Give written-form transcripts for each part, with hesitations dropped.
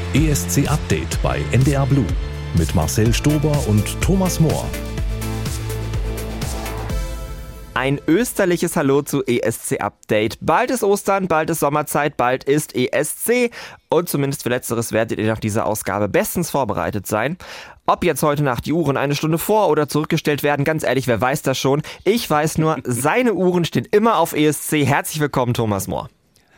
ESC Update bei NDR Blue mit Marcel Stober und Thomas Mohr. Ein österliches Hallo zu ESC Update. Bald ist Ostern, bald ist Sommerzeit, bald ist ESC. Und zumindest für Letzteres werdet ihr nach dieser Ausgabe bestens vorbereitet sein. Ob jetzt heute Nacht die Uhren eine Stunde vor- oder zurückgestellt werden, ganz ehrlich, wer weiß das schon? Ich weiß nur, seine Uhren stehen immer auf ESC. Herzlich willkommen, Thomas Mohr.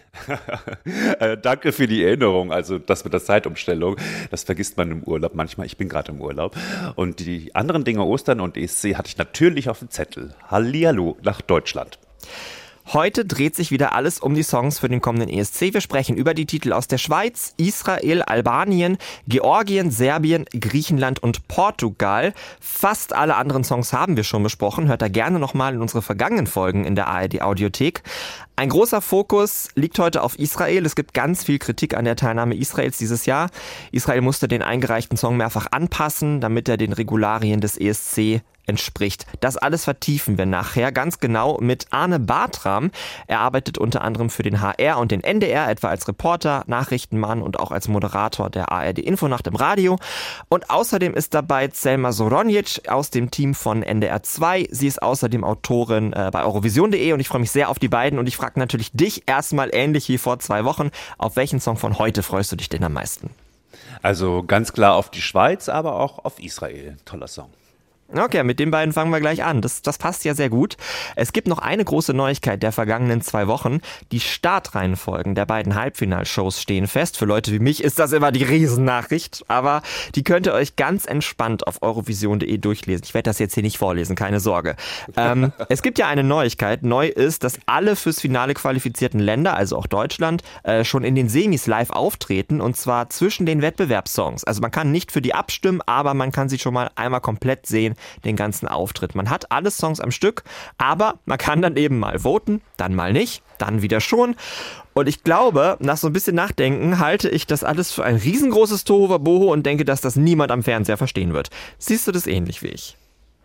Danke für die Erinnerung. Also das mit der Zeitumstellung, das vergisst man im Urlaub manchmal. Ich bin gerade im Urlaub. Und die anderen Dinge, Ostern und ESC, hatte ich natürlich auf dem Zettel. Hallihallo nach Deutschland. Heute dreht sich wieder alles um die Songs für den kommenden ESC. Wir sprechen über die Titel aus der Schweiz, Israel, Albanien, Georgien, Serbien, Griechenland und Portugal. Fast alle anderen Songs haben wir schon besprochen. Hört da gerne nochmal in unsere vergangenen Folgen in der ARD-Audiothek. Ein großer Fokus liegt heute auf Israel. Es gibt ganz viel Kritik an der Teilnahme Israels dieses Jahr. Israel musste den eingereichten Song mehrfach anpassen, damit er den Regularien des ESC entspricht. Das alles vertiefen wir nachher ganz genau mit Arne Bartram. Er arbeitet unter anderem für den HR und den NDR, etwa als Reporter, Nachrichtenmann und auch als Moderator der ARD-Infonacht im Radio. Und außerdem ist dabei Selma Soronjic aus dem Team von NDR 2. Sie ist außerdem Autorin bei Eurovision.de und ich freue mich sehr auf die beiden. Und ich frage natürlich dich erstmal ähnlich wie vor 2 Wochen, auf welchen Song von heute freust du dich denn am meisten? Also ganz klar auf die Schweiz, aber auch auf Israel. Toller Song. Okay, mit den beiden fangen wir gleich an. Das passt ja sehr gut. Es gibt noch eine große Neuigkeit der vergangenen 2 Wochen. Die Startreihenfolgen der beiden Halbfinalshows stehen fest. Für Leute wie mich ist das immer die Riesennachricht, aber die könnt ihr euch ganz entspannt auf eurovision.de durchlesen. Ich werde das jetzt hier nicht vorlesen, keine Sorge. Es gibt ja eine Neuigkeit. Neu ist, dass alle fürs Finale qualifizierten Länder, also auch Deutschland, schon in den Semis live auftreten und zwar zwischen den Wettbewerbssongs. Also man kann nicht für die abstimmen, aber man kann sie schon mal einmal komplett sehen, den ganzen Auftritt. Man hat alle Songs am Stück, aber man kann dann eben mal voten, dann mal nicht, dann wieder schon. Und ich glaube, nach so ein bisschen Nachdenken halte ich das alles für ein riesengroßes Tohuwabohu und denke, dass das niemand am Fernseher verstehen wird. Siehst du das ähnlich wie ich?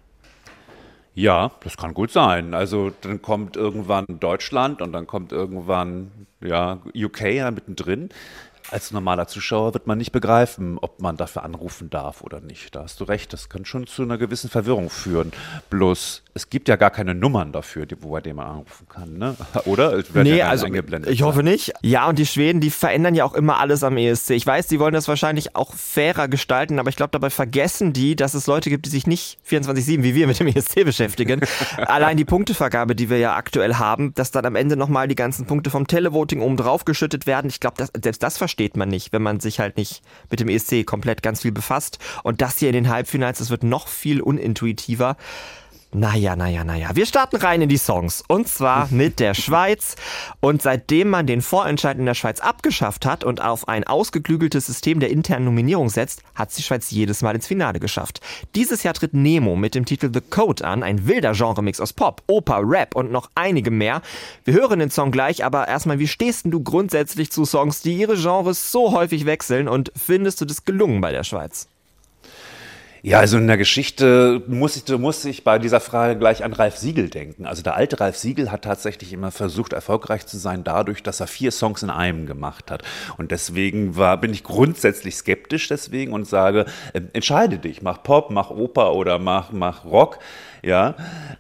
Ja, das kann gut sein. Also dann kommt irgendwann Deutschland und dann kommt irgendwann UK ja mittendrin. Als normaler Zuschauer wird man nicht begreifen, ob man dafür anrufen darf oder nicht. Da hast du recht, das kann schon zu einer gewissen Verwirrung führen. Bloß, es gibt ja gar keine Nummern dafür, bei denen man anrufen kann, ne? Oder? Es werden ja also eingeblendet. Ich hoffe nicht. Ja, und die Schweden, die verändern ja auch immer alles am ESC. Ich weiß, die wollen das wahrscheinlich auch fairer gestalten, aber ich glaube, dabei vergessen die, dass es Leute gibt, die sich nicht 24/7 wie wir mit dem ESC beschäftigen. Allein die Punktevergabe, die wir ja aktuell haben, dass dann am Ende nochmal die ganzen Punkte vom Televoting oben drauf geschüttet werden. Ich glaube, selbst das versteht man nicht, wenn man sich halt nicht mit dem ESC komplett ganz viel befasst. Und das hier in den Halbfinals, das wird noch viel unintuitiver. Naja. Wir starten rein in die Songs. Und zwar mit der Schweiz. Und seitdem man den Vorentscheid in der Schweiz abgeschafft hat und auf ein ausgeklügeltes System der internen Nominierung setzt, hat es die Schweiz jedes Mal ins Finale geschafft. Dieses Jahr tritt Nemo mit dem Titel The Code an, ein wilder Genremix aus Pop, Oper, Rap und noch einige mehr. Wir hören den Song gleich, aber erstmal, wie stehst denn du grundsätzlich zu Songs, die ihre Genres so häufig wechseln und findest du das gelungen bei der Schweiz? Ja, also in der Geschichte muss ich bei dieser Frage gleich an Ralf Siegel denken. Also der alte Ralf Siegel hat tatsächlich immer versucht, erfolgreich zu sein dadurch, dass er 4 Songs in einem gemacht hat. Und deswegen bin ich grundsätzlich skeptisch deswegen und sage, entscheide dich, mach Pop, mach Oper oder mach Rock. Ja,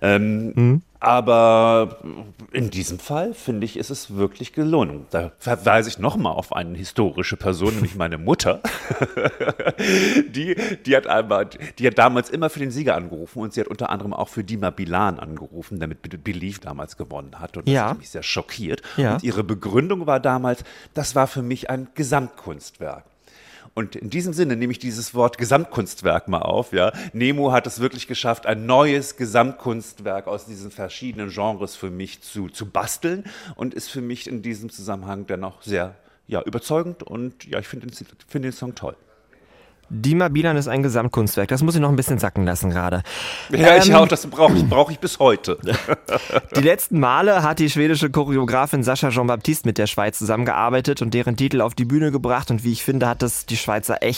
aber in diesem Fall, finde ich, ist es wirklich gelungen. Da verweise ich nochmal auf eine historische Person, nämlich meine Mutter. Die hat damals immer für den Sieger angerufen und sie hat unter anderem auch für Dima Bilan angerufen, damit Believe damals gewonnen hat. Und das hat mich sehr schockiert. Ja. Und ihre Begründung war damals, das war für mich ein Gesamtkunstwerk. Und in diesem Sinne nehme ich dieses Wort Gesamtkunstwerk mal auf. Ja. Nemo hat es wirklich geschafft, ein neues Gesamtkunstwerk aus diesen verschiedenen Genres für mich zu basteln und ist für mich in diesem Zusammenhang dennoch sehr überzeugend und ich finde den Song toll. Dima Bilan ist ein Gesamtkunstwerk. Das muss ich noch ein bisschen sacken lassen gerade. Ja, ich auch. Das brauche ich bis heute. Die letzten Male hat die schwedische Choreografin Sascha Jean-Baptiste mit der Schweiz zusammengearbeitet und deren Titel auf die Bühne gebracht. Und wie ich finde, hat das die Schweizer echt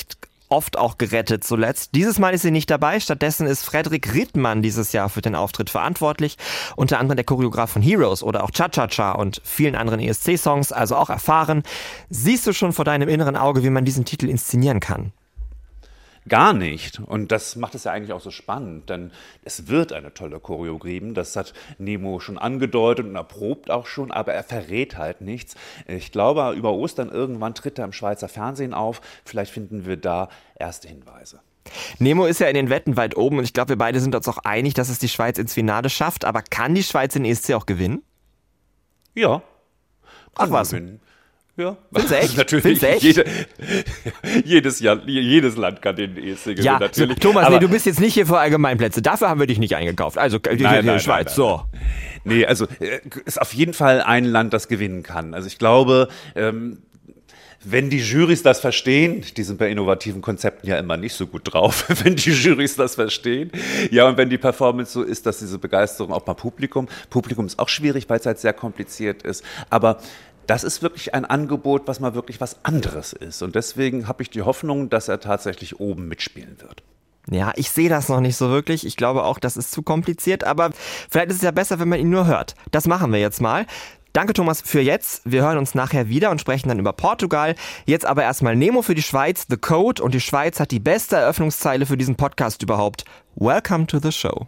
oft auch gerettet zuletzt. Dieses Mal ist sie nicht dabei, stattdessen ist Frederik Rittmann dieses Jahr für den Auftritt verantwortlich. Unter anderem der Choreograf von Heroes oder auch Cha-Cha-Cha und vielen anderen ESC-Songs, also auch erfahren. Siehst du schon vor deinem inneren Auge, wie man diesen Titel inszenieren kann? Gar nicht. Und das macht es ja eigentlich auch so spannend, denn es wird eine tolle Choreo geben. Das hat Nemo schon angedeutet und erprobt auch schon, aber er verrät halt nichts. Ich glaube, über Ostern irgendwann tritt er im Schweizer Fernsehen auf. Vielleicht finden wir da erste Hinweise. Nemo ist ja in den Wetten weit oben und ich glaube, wir beide sind uns auch einig, dass es die Schweiz ins Finale schafft. Aber kann die Schweiz den ESC auch gewinnen? Ja. Ach was? Gewinnen. Ja, findest du echt? Natürlich. Jedes Land kann den ESC gewinnen, ja, natürlich. Thomas, aber du bist jetzt nicht hier für Allgemeinplätze. Dafür haben wir dich nicht eingekauft. Also nein, Schweiz, so. Nee, also ist auf jeden Fall ein Land, das gewinnen kann. Also ich glaube, wenn die Jurys das verstehen, die sind bei innovativen Konzepten ja immer nicht so gut drauf, wenn die Jurys das verstehen, ja, und wenn die Performance so ist, dass diese Begeisterung auch beim Publikum ist auch schwierig, weil es halt sehr kompliziert ist, aber das ist wirklich ein Angebot, was mal wirklich was anderes ist. Und deswegen habe ich die Hoffnung, dass er tatsächlich oben mitspielen wird. Ja, ich sehe das noch nicht so wirklich. Ich glaube auch, das ist zu kompliziert. Aber vielleicht ist es ja besser, wenn man ihn nur hört. Das machen wir jetzt mal. Danke, Thomas, für jetzt. Wir hören uns nachher wieder und sprechen dann über Portugal. Jetzt aber erstmal Nemo für die Schweiz, The Code. Und die Schweiz hat die beste Eröffnungszeile für diesen Podcast überhaupt. Welcome to the show.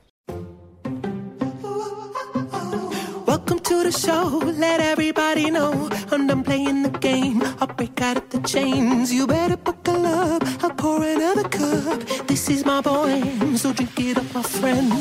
Welcome to the show, let everybody know I'm done playing the game, I'll break out of the chains. You better buckle up, I'll pour another cup. This is my poem, so drink it up, my friend.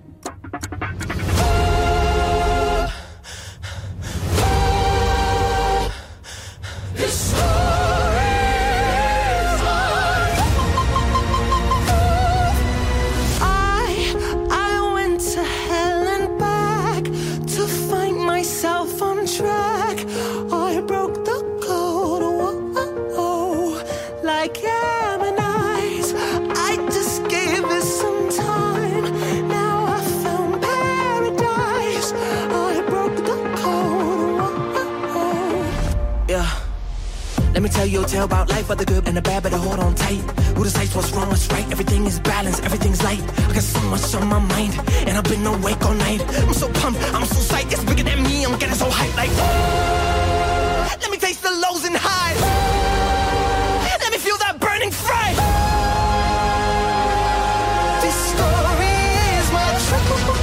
Let me tell you a tale about life, the good and the bad, better hold on tight. Who decides what's wrong, what's right? Everything is balanced, everything's light. I got so much on my mind, and I've been awake all night. I'm so pumped, I'm so psyched, it's bigger than me, I'm getting so hyped like, oh, let me taste the lows and highs. Let me feel that burning fright. This story is my truth.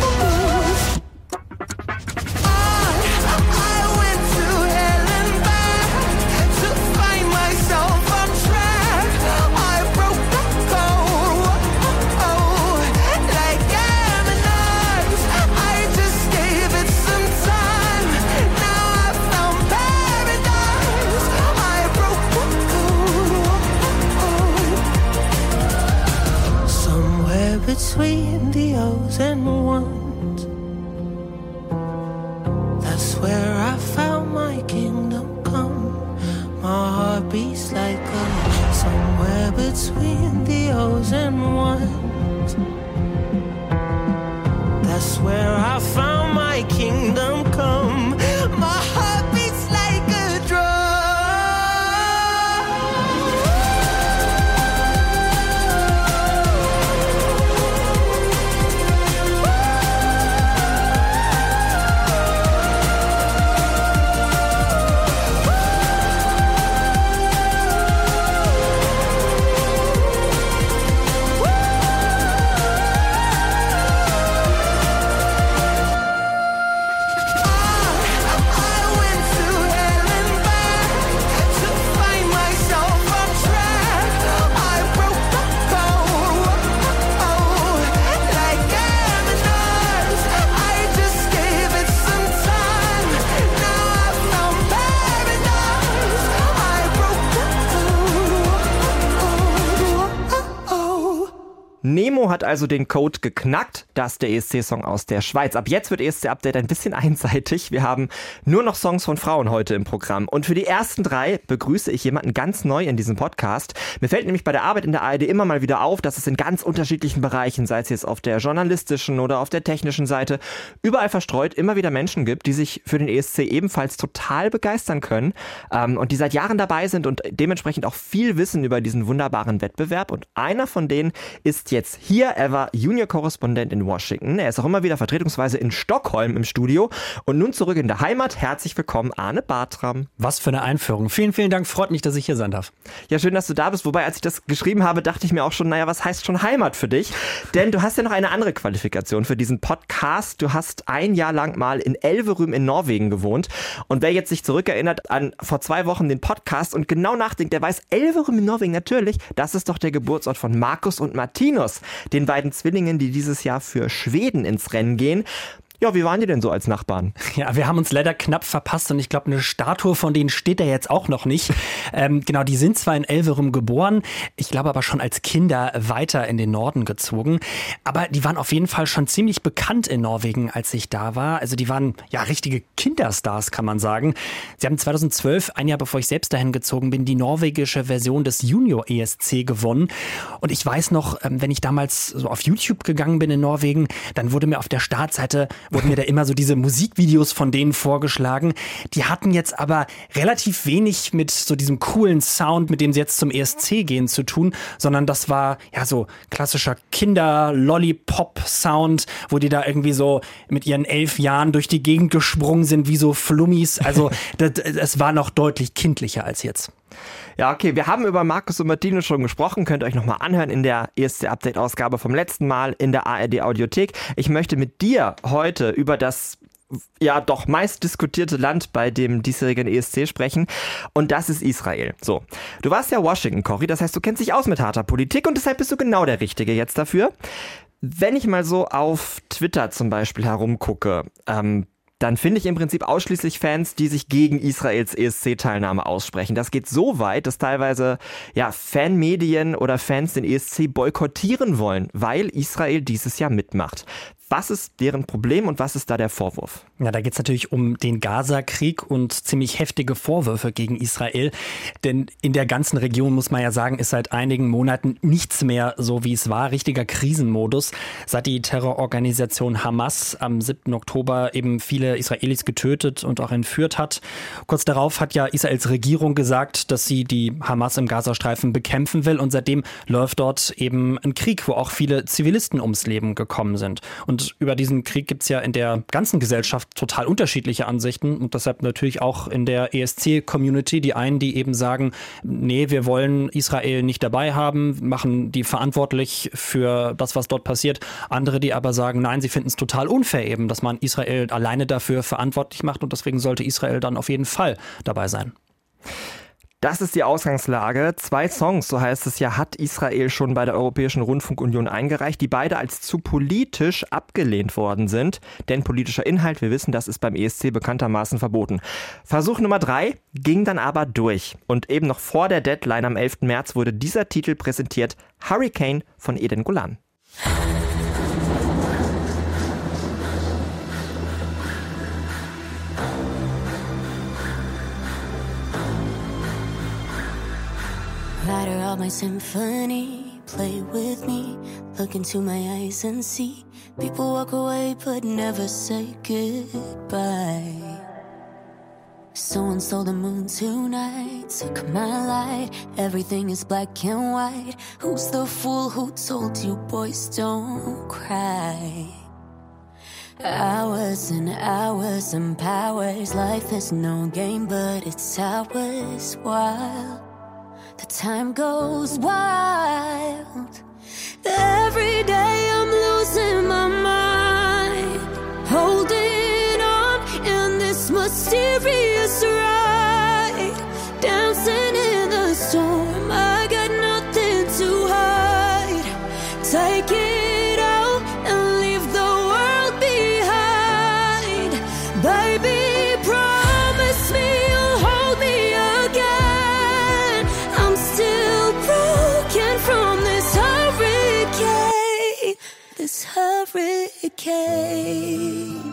Between the O's and ones, that's where I found my kingdom come. My heart beats like a somewhere between the O's and ones. That's where I found my kingdom come. My heart beats like a drum. Nemo Timo hat also den Code geknackt. Das ist der ESC-Song aus der Schweiz. Ab jetzt wird ESC-Update ein bisschen einseitig. Wir haben nur noch Songs von Frauen heute im Programm. Und für die ersten 3 begrüße ich jemanden ganz neu in diesem Podcast. Mir fällt nämlich bei der Arbeit in der ARD immer mal wieder auf, dass es in ganz unterschiedlichen Bereichen, sei es jetzt auf der journalistischen oder auf der technischen Seite, überall verstreut immer wieder Menschen gibt, die sich für den ESC ebenfalls total begeistern können und die seit Jahren dabei sind und dementsprechend auch viel wissen über diesen wunderbaren Wettbewerb. Und einer von denen ist jetzt hier. Er war Junior-Korrespondent in Washington. Er ist auch immer wieder vertretungsweise in Stockholm im Studio und nun zurück in der Heimat. Herzlich willkommen, Arne Bartram. Was für eine Einführung. Vielen, vielen Dank. Freut mich, dass ich hier sein darf. Ja, schön, dass du da bist. Wobei, als ich das geschrieben habe, dachte ich mir auch schon, naja, was heißt schon Heimat für dich? Denn du hast ja noch eine andere Qualifikation für diesen Podcast. Du hast ein Jahr lang mal in Elverum in Norwegen gewohnt. Und wer jetzt sich zurückerinnert an vor 2 Wochen den Podcast und genau nachdenkt, der weiß, Elverum in Norwegen, natürlich, das ist doch der Geburtsort von Markus und Martinus, den beiden Zwillingen, die dieses Jahr für Schweden ins Rennen gehen. Ja, wie waren die denn so als Nachbarn? Ja, wir haben uns leider knapp verpasst und ich glaube, eine Statue von denen steht da jetzt auch noch nicht. Genau, die sind zwar in Elverum geboren, ich glaube aber schon als Kinder weiter in den Norden gezogen. Aber die waren auf jeden Fall schon ziemlich bekannt in Norwegen, als ich da war. Also die waren ja richtige Kinderstars, kann man sagen. Sie haben 2012, ein Jahr bevor ich selbst dahin gezogen bin, die norwegische Version des Junior ESC gewonnen. Und ich weiß noch, wenn ich damals so auf YouTube gegangen bin in Norwegen, dann wurde mir auf der Startseite wurden mir da immer so diese Musikvideos von denen vorgeschlagen. Die hatten jetzt aber relativ wenig mit so diesem coolen Sound, mit dem sie jetzt zum ESC gehen, zu tun, sondern das war ja so klassischer Kinder-Lollipop-Sound, wo die da irgendwie so mit ihren 11 Jahren durch die Gegend gesprungen sind, wie so Flummis. Also es war noch deutlich kindlicher als jetzt. Ja, okay, wir haben über Markus und Martinus schon gesprochen, könnt ihr euch nochmal anhören in der ESC-Update-Ausgabe vom letzten Mal in der ARD-Audiothek. Ich möchte mit dir heute über das ja doch meist diskutierte Land bei dem diesjährigen ESC sprechen und das ist Israel. So, du warst ja Washington, Cory, das heißt, du kennst dich aus mit harter Politik und deshalb bist du genau der Richtige jetzt dafür. Wenn ich mal so auf Twitter zum Beispiel herumgucke, dann finde ich im Prinzip ausschließlich Fans, die sich gegen Israels ESC-Teilnahme aussprechen. Das geht so weit, dass teilweise ja Fanmedien oder Fans den ESC boykottieren wollen, weil Israel dieses Jahr mitmacht. Was ist deren Problem und was ist da der Vorwurf? Ja, da geht es natürlich um den Gaza-Krieg und ziemlich heftige Vorwürfe gegen Israel. Denn in der ganzen Region, muss man ja sagen, ist seit einigen Monaten nichts mehr so, wie es war. Richtiger Krisenmodus. Seit die Terrororganisation Hamas am 7. Oktober eben viele Israelis getötet und auch entführt hat. Kurz darauf hat ja Israels Regierung gesagt, dass sie die Hamas im Gazastreifen bekämpfen will. Und seitdem läuft dort eben ein Krieg, wo auch viele Zivilisten ums Leben gekommen sind. Und über diesen Krieg gibt es ja in der ganzen Gesellschaft total unterschiedliche Ansichten und deshalb natürlich auch in der ESC-Community die einen, die eben sagen, nee, wir wollen Israel nicht dabei haben, machen die verantwortlich für das, was dort passiert. Andere, die aber sagen, nein, sie finden es total unfair eben, dass man Israel alleine dafür verantwortlich macht und deswegen sollte Israel dann auf jeden Fall dabei sein. Das ist die Ausgangslage. 2 Songs, so heißt es ja, hat Israel schon bei der Europäischen Rundfunkunion eingereicht, die beide als zu politisch abgelehnt worden sind. Denn politischer Inhalt, wir wissen, das ist beim ESC bekanntermaßen verboten. Versuch Nummer 3 ging dann aber durch. Und eben noch vor der Deadline am 11. März wurde dieser Titel präsentiert, Hurricane von Eden Golan. Ladder out my symphony, play with me, look into my eyes and see. People walk away but never say goodbye. Someone stole the moon tonight, took my light. Everything is black and white. Who's the fool who told you boys don't cry? Hours and hours and powers. Life is no game but it's ours. Wild, the time goes wild. Every day I'm losing my mind, holding on in this mysterious ride, dancing in the storm. I got nothing to hide. Take it out and leave the world behind. Baby, promise me you'll hold me again. I'm still broken from this hurricane. hurricane.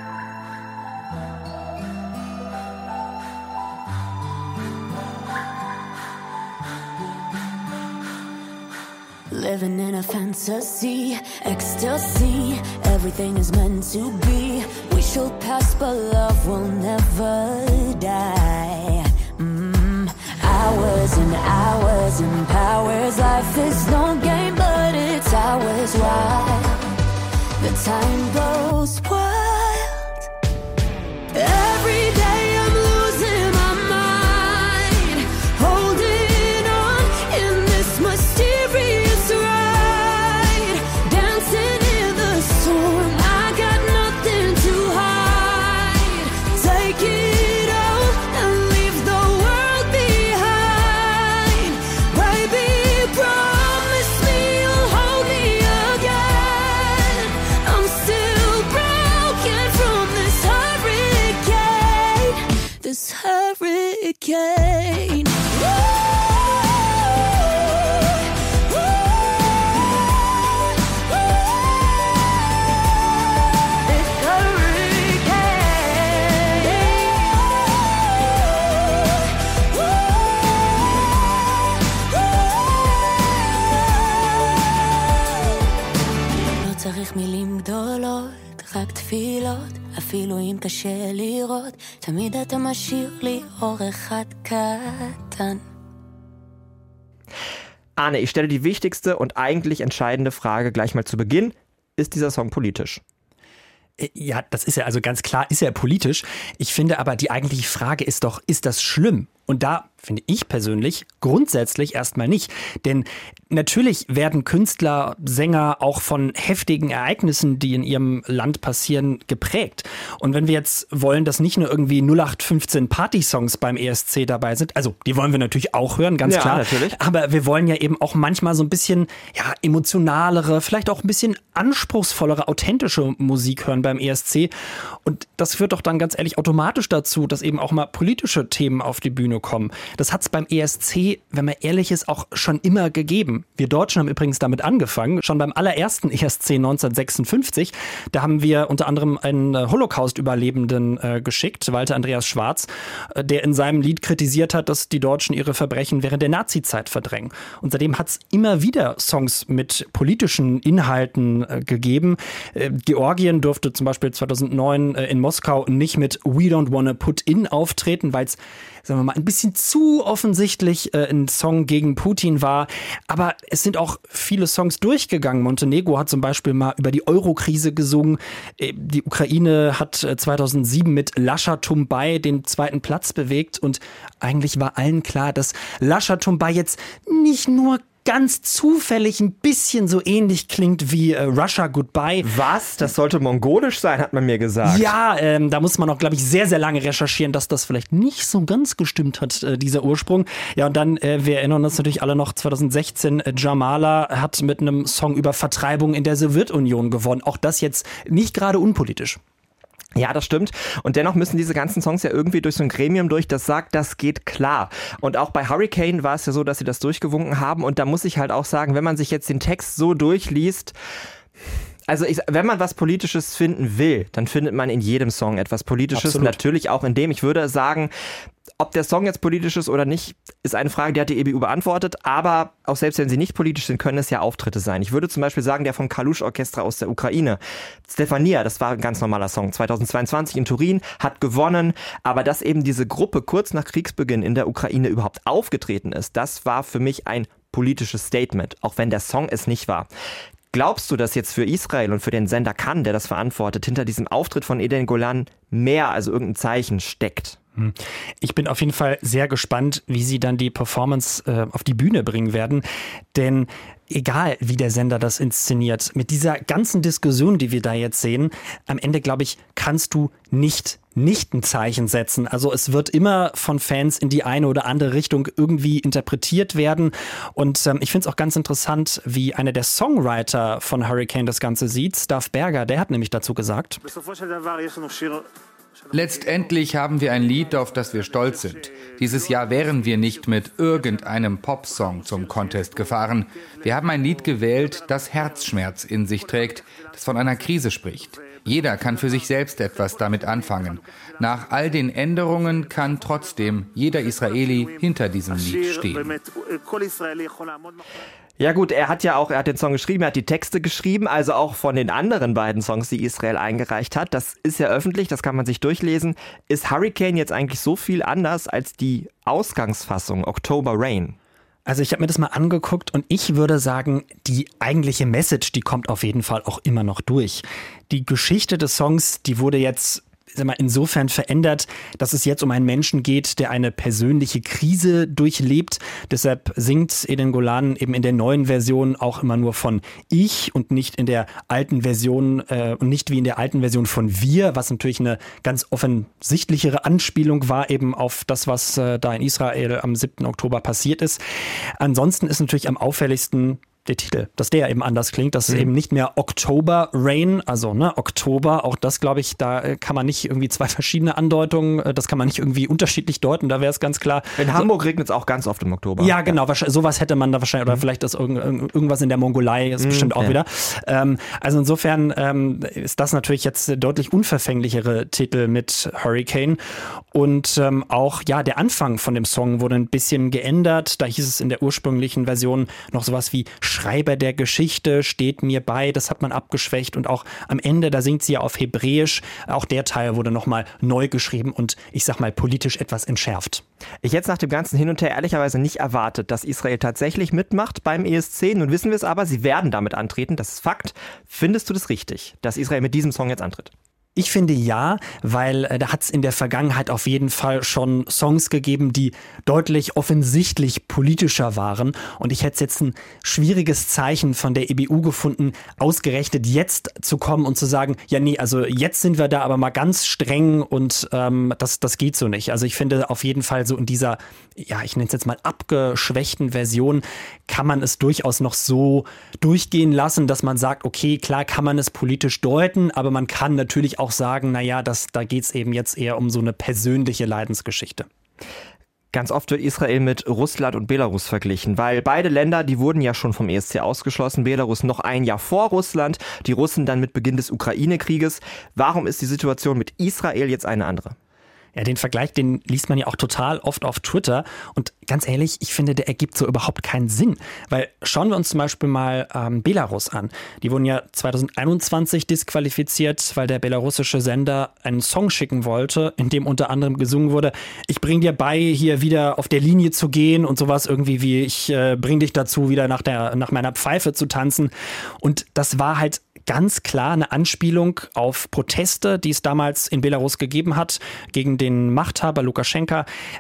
Living in a fantasy, ecstasy, everything is meant to be. We shall pass, but love will never die. Hours and hours and powers. Life is no game, but it's ours. Why? The time goes wild. Every day I'm losing my mind, holding on in this mysterious ride, dancing in the storm. I got nothing to hide. Take it all and leave the world behind. Baby, promise me you'll hold me again. I'm still broken from this hurricane. This hurricane. לא צריך מילים גדולות, רק תפילות, אפילו אם קשה לראות, תמיד אתה משאיר לי אור אחד קטן. Arne, ich stelle die wichtigste und eigentlich entscheidende Frage gleich mal zu Beginn. Ist dieser Song politisch? Ja, das ist ja also ganz klar, ist er politisch. Ich finde aber, die eigentliche Frage ist doch, ist das schlimm? Und da finde ich persönlich grundsätzlich erstmal nicht. Denn natürlich werden Künstler, Sänger auch von heftigen Ereignissen, die in ihrem Land passieren, geprägt. Und wenn wir jetzt wollen, dass nicht nur irgendwie 0815 Party-Songs beim ESC dabei sind, also die wollen wir natürlich auch hören, ganz klar. Natürlich. Aber wir wollen ja eben auch manchmal so ein bisschen emotionalere, vielleicht auch ein bisschen anspruchsvollere, authentische Musik hören beim ESC. Und das führt doch dann ganz ehrlich automatisch dazu, dass eben auch mal politische Themen auf die Bühne kommen. Das hat es beim ESC, wenn man ehrlich ist, auch schon immer gegeben. Wir Deutschen haben übrigens damit angefangen, schon beim allerersten ESC 1956. Da haben wir unter anderem einen Holocaust-Überlebenden geschickt, Walter Andreas Schwarz, der in seinem Lied kritisiert hat, dass die Deutschen ihre Verbrechen während der Nazizeit verdrängen. Und seitdem hat es immer wieder Songs mit politischen Inhalten gegeben. Georgien durfte zum Beispiel 2009 in Moskau nicht mit We Don't Wanna Put In auftreten, weil es, sagen wir mal, ein bisschen zu offensichtlich ein Song gegen Putin war. Aber es sind auch viele Songs durchgegangen. Montenegro hat zum Beispiel mal über die Euro-Krise gesungen. Die Ukraine hat 2007 mit Lascha Tumbay den 2. Platz bewegt. Und eigentlich war allen klar, dass Lascha Tumbay jetzt nicht nur ganz zufällig ein bisschen so ähnlich klingt wie Russia Goodbye. Was? Das sollte mongolisch sein, hat man mir gesagt. Ja, da muss man auch, glaube ich, sehr, sehr lange recherchieren, dass das vielleicht nicht so ganz gestimmt hat, dieser Ursprung. Ja, und dann, wir erinnern uns natürlich alle noch, 2016, Jamala hat mit einem Song über Vertreibung in der Sowjetunion gewonnen. Auch das jetzt nicht gerade unpolitisch. Ja, das stimmt. Und dennoch müssen diese ganzen Songs ja irgendwie durch so ein Gremium durch, das sagt, das geht klar. Und auch bei Hurricane war es ja so, dass sie das durchgewunken haben. Und da muss ich halt auch sagen, wenn man sich jetzt den Text so durchliest, also wenn man was Politisches finden will, dann findet man in jedem Song etwas Politisches. Absolut. Natürlich auch in dem, ich würde sagen, ob der Song jetzt politisch ist oder nicht, ist eine Frage, die hat die EBU beantwortet. Aber auch selbst wenn sie nicht politisch sind, können es ja Auftritte sein. Ich würde zum Beispiel sagen, der vom Kalush Orchestra aus der Ukraine, Stefania, das war ein ganz normaler Song, 2022 in Turin, hat gewonnen. Aber dass eben diese Gruppe kurz nach Kriegsbeginn in der Ukraine überhaupt aufgetreten ist, das war für mich ein politisches Statement, auch wenn der Song es nicht war. Glaubst du, dass jetzt für Israel und für den Sender Cannes, der das verantwortet, hinter diesem Auftritt von Eden Golan mehr, also irgendein Zeichen steckt? Ich bin auf jeden Fall sehr gespannt, wie sie dann die Performance auf die Bühne bringen werden. Denn egal, wie der Sender das inszeniert, mit dieser ganzen Diskussion, die wir da jetzt sehen, am Ende, glaube ich, kannst du nicht ein Zeichen setzen. Also es wird immer von Fans in die eine oder andere Richtung irgendwie interpretiert werden. Und ich finde es auch ganz interessant, wie einer der Songwriter von Hurricane das Ganze sieht, Staff Berger, der hat nämlich dazu gesagt: Letztendlich haben wir ein Lied, auf das wir stolz sind. Dieses Jahr wären wir nicht mit irgendeinem Popsong zum Contest gefahren. Wir haben ein Lied gewählt, das Herzschmerz in sich trägt, das von einer Krise spricht. Jeder kann für sich selbst etwas damit anfangen. Nach all den Änderungen kann trotzdem jeder Israeli hinter diesem Lied stehen. Ja gut, er hat den Song geschrieben, er hat die Texte geschrieben, also auch von den anderen beiden Songs, die Israel eingereicht hat. Das ist ja öffentlich, das kann man sich durchlesen. Ist Hurricane jetzt eigentlich so viel anders als die Ausgangsfassung October Rain? Also ich habe mir das mal angeguckt und ich würde sagen, die eigentliche Message, die kommt auf jeden Fall auch immer noch durch. Die Geschichte des Songs, die wurde jetzt insofern verändert, dass es jetzt um einen Menschen geht, der eine persönliche Krise durchlebt. Deshalb singt Eden Golan eben in der neuen Version auch immer nur von ich und nicht in der alten Version und nicht wie in der alten Version von wir, was natürlich eine ganz offensichtlichere Anspielung war eben auf das, was da in Israel am 7. Oktober passiert ist. Ansonsten ist natürlich am auffälligsten der Titel, dass der eben anders klingt, dass es eben nicht mehr October Rain, also Oktober, auch das glaube ich, da kann man nicht irgendwie zwei verschiedene Andeutungen, das kann man nicht irgendwie unterschiedlich deuten, da wäre es ganz klar. In Hamburg regnet es auch ganz oft im Oktober. Ja, genau, sowas hätte man da wahrscheinlich, oder vielleicht ist irgendwas in der Mongolei, ist bestimmt auch wieder. Also insofern ist das natürlich jetzt der deutlich unverfänglichere Titel mit Hurricane und auch, ja, der Anfang von dem Song wurde ein bisschen geändert, da hieß es in der ursprünglichen Version noch sowas wie Schreiber der Geschichte steht mir bei, das hat man abgeschwächt und auch am Ende, da singt sie ja auf Hebräisch, auch der Teil wurde nochmal neu geschrieben und ich sag mal politisch etwas entschärft. Ich hätte nach dem ganzen Hin und Her ehrlicherweise nicht erwartet, dass Israel tatsächlich mitmacht beim ESC. Nun wissen wir es aber, sie werden damit antreten, das ist Fakt. Findest du das richtig, dass Israel mit diesem Song jetzt antritt? Ich finde ja, weil da hat es in der Vergangenheit auf jeden Fall schon Songs gegeben, die deutlich offensichtlich politischer waren. Und ich hätte jetzt ein schwieriges Zeichen von der EBU gefunden, ausgerechnet jetzt zu kommen und zu sagen, ja nee, also jetzt sind wir da aber mal ganz streng und das geht so nicht. Also ich finde auf jeden Fall so in dieser, ja ich nenne es jetzt mal abgeschwächten Version, kann man es durchaus noch so durchgehen lassen, dass man sagt, okay, klar kann man es politisch deuten, aber man kann natürlich auch sagen, naja, da geht es eben jetzt eher um so eine persönliche Leidensgeschichte. Ganz oft wird Israel mit Russland und Belarus verglichen, weil beide Länder, die wurden ja schon vom ESC ausgeschlossen. Belarus noch ein Jahr vor Russland, die Russen dann mit Beginn des Ukraine-Krieges. Warum ist die Situation mit Israel jetzt eine andere? Ja, den Vergleich, den liest man ja auch total oft auf Twitter. Und ganz ehrlich, ich finde, der ergibt so überhaupt keinen Sinn. Weil schauen wir uns zum Beispiel mal Belarus an. Die wurden ja 2021 disqualifiziert, weil der belarussische Sender einen Song schicken wollte, in dem unter anderem gesungen wurde, ich bring dir bei, hier wieder auf der Linie zu gehen und sowas irgendwie wie, ich bring dich dazu, wieder nach meiner Pfeife zu tanzen. Und das war halt ganz klar eine Anspielung auf Proteste, die es damals in Belarus gegeben hat, gegen den Machthaber Lukaschenka.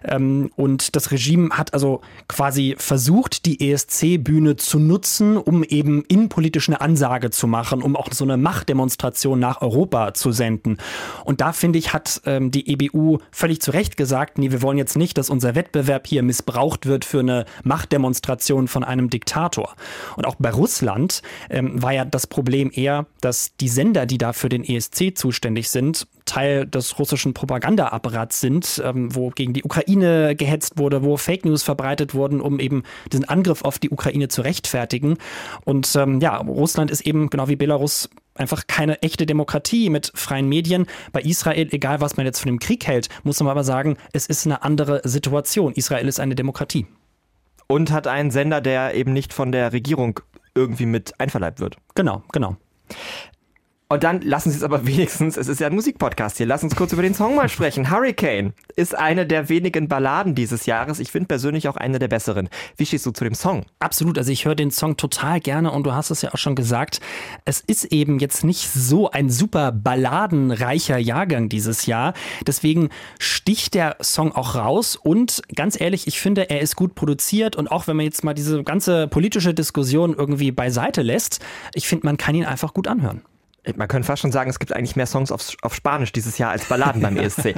Und das Regime hat also quasi versucht, die ESC-Bühne zu nutzen, um eben innenpolitisch eine Ansage zu machen, um auch so eine Machtdemonstration nach Europa zu senden. Und da, finde ich, hat die EBU völlig zu Recht gesagt, nee, wir wollen jetzt nicht, dass unser Wettbewerb hier missbraucht wird für eine Machtdemonstration von einem Diktator. Und auch bei Russland war ja das Problem eher, dass die Sender, die da für den ESC zuständig sind, Teil des russischen Propagandaapparats sind, wo gegen die Ukraine gehetzt wurde, wo Fake News verbreitet wurden, um eben diesen Angriff auf die Ukraine zu rechtfertigen. Und Russland ist eben, genau wie Belarus, einfach keine echte Demokratie mit freien Medien. Bei Israel, egal was man jetzt von dem Krieg hält, muss man aber sagen, es ist eine andere Situation. Israel ist eine Demokratie. Und hat einen Sender, der eben nicht von der Regierung irgendwie mit einverleibt wird. Genau. Und dann lassen Sie es aber wenigstens, es ist ja ein Musikpodcast hier, lass uns kurz über den Song mal sprechen. Hurricane ist eine der wenigen Balladen dieses Jahres. Ich finde persönlich auch eine der besseren. Wie stehst du zu dem Song? Absolut, also ich höre den Song total gerne und du hast es ja auch schon gesagt, es ist eben jetzt nicht so ein super balladenreicher Jahrgang dieses Jahr. Deswegen sticht der Song auch raus und ganz ehrlich, ich finde, er ist gut produziert und auch wenn man jetzt mal diese ganze politische Diskussion irgendwie beiseite lässt, ich finde, man kann ihn einfach gut anhören. Man könnte fast schon sagen, es gibt eigentlich mehr Songs auf Spanisch dieses Jahr als Balladen beim ESC.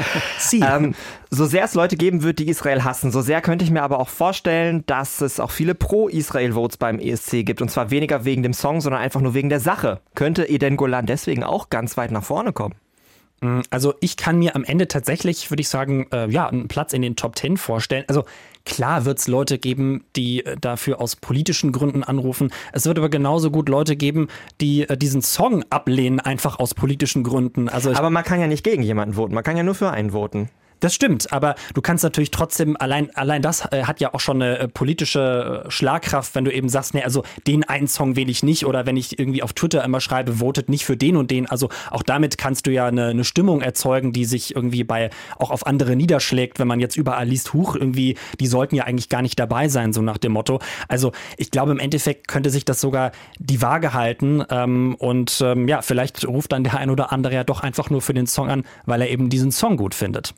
So sehr es Leute geben wird, die Israel hassen, so sehr könnte ich mir aber auch vorstellen, dass es auch viele Pro-Israel-Votes beim ESC gibt. Und zwar weniger wegen dem Song, sondern einfach nur wegen der Sache. Könnte Eden Golan deswegen auch ganz weit nach vorne kommen? Also ich kann mir am Ende tatsächlich, würde ich sagen, einen Platz in den Top 10 vorstellen. Also klar wird es Leute geben, die dafür aus politischen Gründen anrufen. Es wird aber genauso gut Leute geben, die diesen Song ablehnen, einfach aus politischen Gründen. Aber man kann ja nicht gegen jemanden voten, man kann ja nur für einen voten. Das stimmt, aber du kannst natürlich trotzdem, allein das hat ja auch schon eine politische Schlagkraft, wenn du eben sagst, nee, also den einen Song wähle ich nicht, oder wenn ich irgendwie auf Twitter immer schreibe, votet nicht für den und den, also auch damit kannst du ja eine Stimmung erzeugen, die sich irgendwie auch auf andere niederschlägt, wenn man jetzt überall liest, irgendwie, die sollten ja eigentlich gar nicht dabei sein, so nach dem Motto. Also ich glaube, im Endeffekt könnte sich das sogar die Waage halten und vielleicht ruft dann der ein oder andere ja doch einfach nur für den Song an, weil er eben diesen Song gut findet.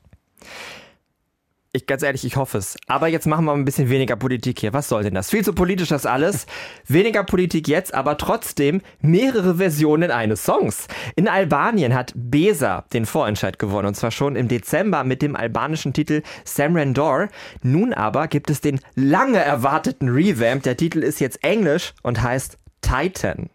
Ganz ehrlich, ich hoffe es. Aber jetzt machen wir ein bisschen weniger Politik hier. Was soll denn das? Viel zu politisch das alles. Weniger Politik jetzt, aber trotzdem mehrere Versionen eines Songs. In Albanien hat Beza den Vorentscheid gewonnen, und zwar schon im Dezember mit dem albanischen Titel Semrendor. Nun aber gibt es den lange erwarteten Revamp. Der Titel ist jetzt englisch und heißt Titan.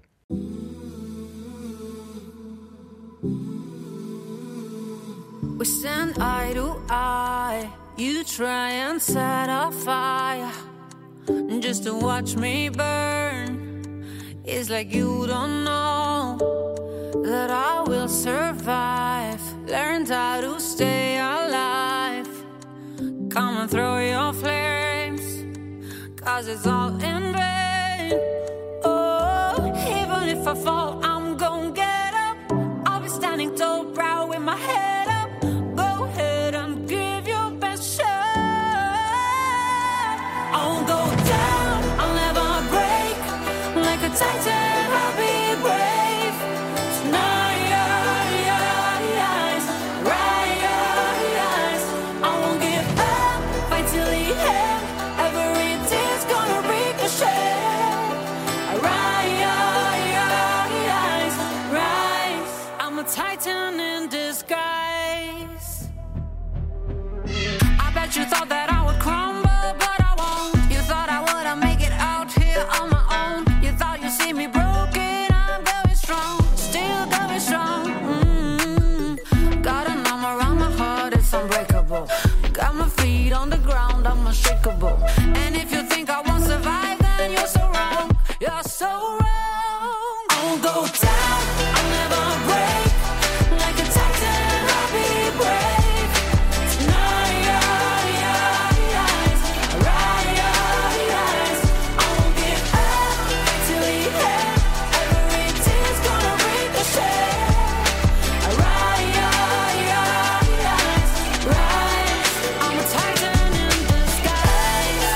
We stand eye to eye. You try and set a fire just to watch me burn. It's like you don't know that I will survive. Learned how to stay alive. Come and throw your flames, 'cause it's all in vain. Oh, even if I fall, I'm gonna get up. I'll be standing tall, proud with my head up. Go ahead and give your best shot. I'll go down, I'll never break. Like a titan, I'll be brave. Tonight, rise. I won't give up, fight till the end. Every tear's gonna ricochet. Rise. I'm a titan in disguise. I bet you thought that I would crumble, but I won't. You thought I wouldn't make it out here on my own. You thought you'd see me broken, I'm going strong. Still going strong. Got an arm around my heart, it's unbreakable. Got my feet on the ground, I'm unshakable. And if you think I won't survive, then you're so wrong. You're so wrong. I'll go down, I'll never break. Like a titan, I'll be brave. Tonight, rise. I won't give up till the end. Every tear's gonna ricochet. Rise. I'm a titan in disguise.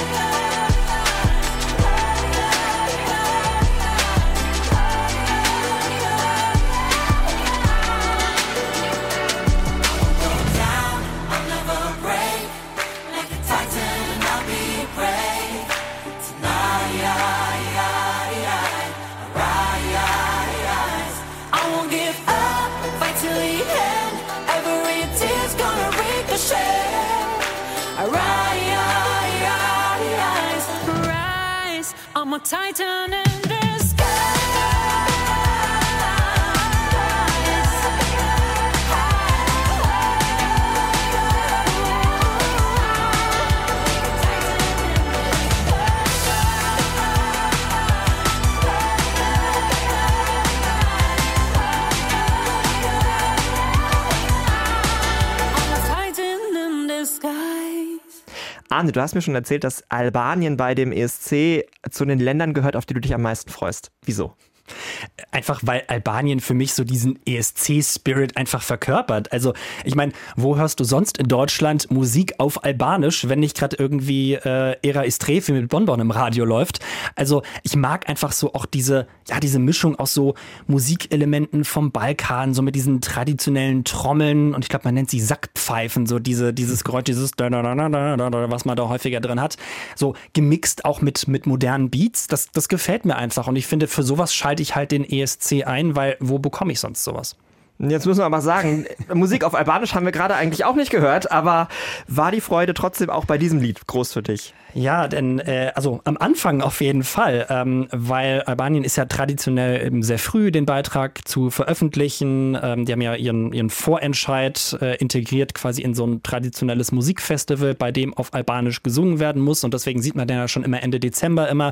Down, I'll never break. Like a titan, I'll be brave. Tonight, rise. I won't give up, fight till the end. Every tear's gonna ricochet. Rise. I'm a titan in disguise. Arne, du hast mir schon erzählt, dass Albanien bei dem ESC zu den Ländern gehört, auf die du dich am meisten freust. Wieso? Einfach weil Albanien für mich so diesen ESC-Spirit einfach verkörpert. Also ich meine, wo hörst du sonst in Deutschland Musik auf Albanisch, wenn nicht gerade irgendwie Era Istrefi mit Bonbon im Radio läuft? Also ich mag einfach so auch diese Mischung aus so Musikelementen vom Balkan, so mit diesen traditionellen Trommeln, und ich glaube, man nennt sie Sackpfeifen, so dieses Geräusch, dieses was man da häufiger drin hat, so gemixt auch mit modernen Beats. Das gefällt mir einfach, und ich finde, für sowas schalte ich halt den ESC ein, weil wo bekomme ich sonst sowas? Jetzt müssen wir aber sagen, Musik auf Albanisch haben wir gerade eigentlich auch nicht gehört, aber war die Freude trotzdem auch bei diesem Lied groß für dich? Ja, denn also am Anfang auf jeden Fall, weil Albanien ist ja traditionell eben sehr früh den Beitrag zu veröffentlichen. Die haben ja ihren Vorentscheid integriert quasi in so ein traditionelles Musikfestival, bei dem auf Albanisch gesungen werden muss. Und deswegen sieht man dann ja schon immer Ende Dezember immer,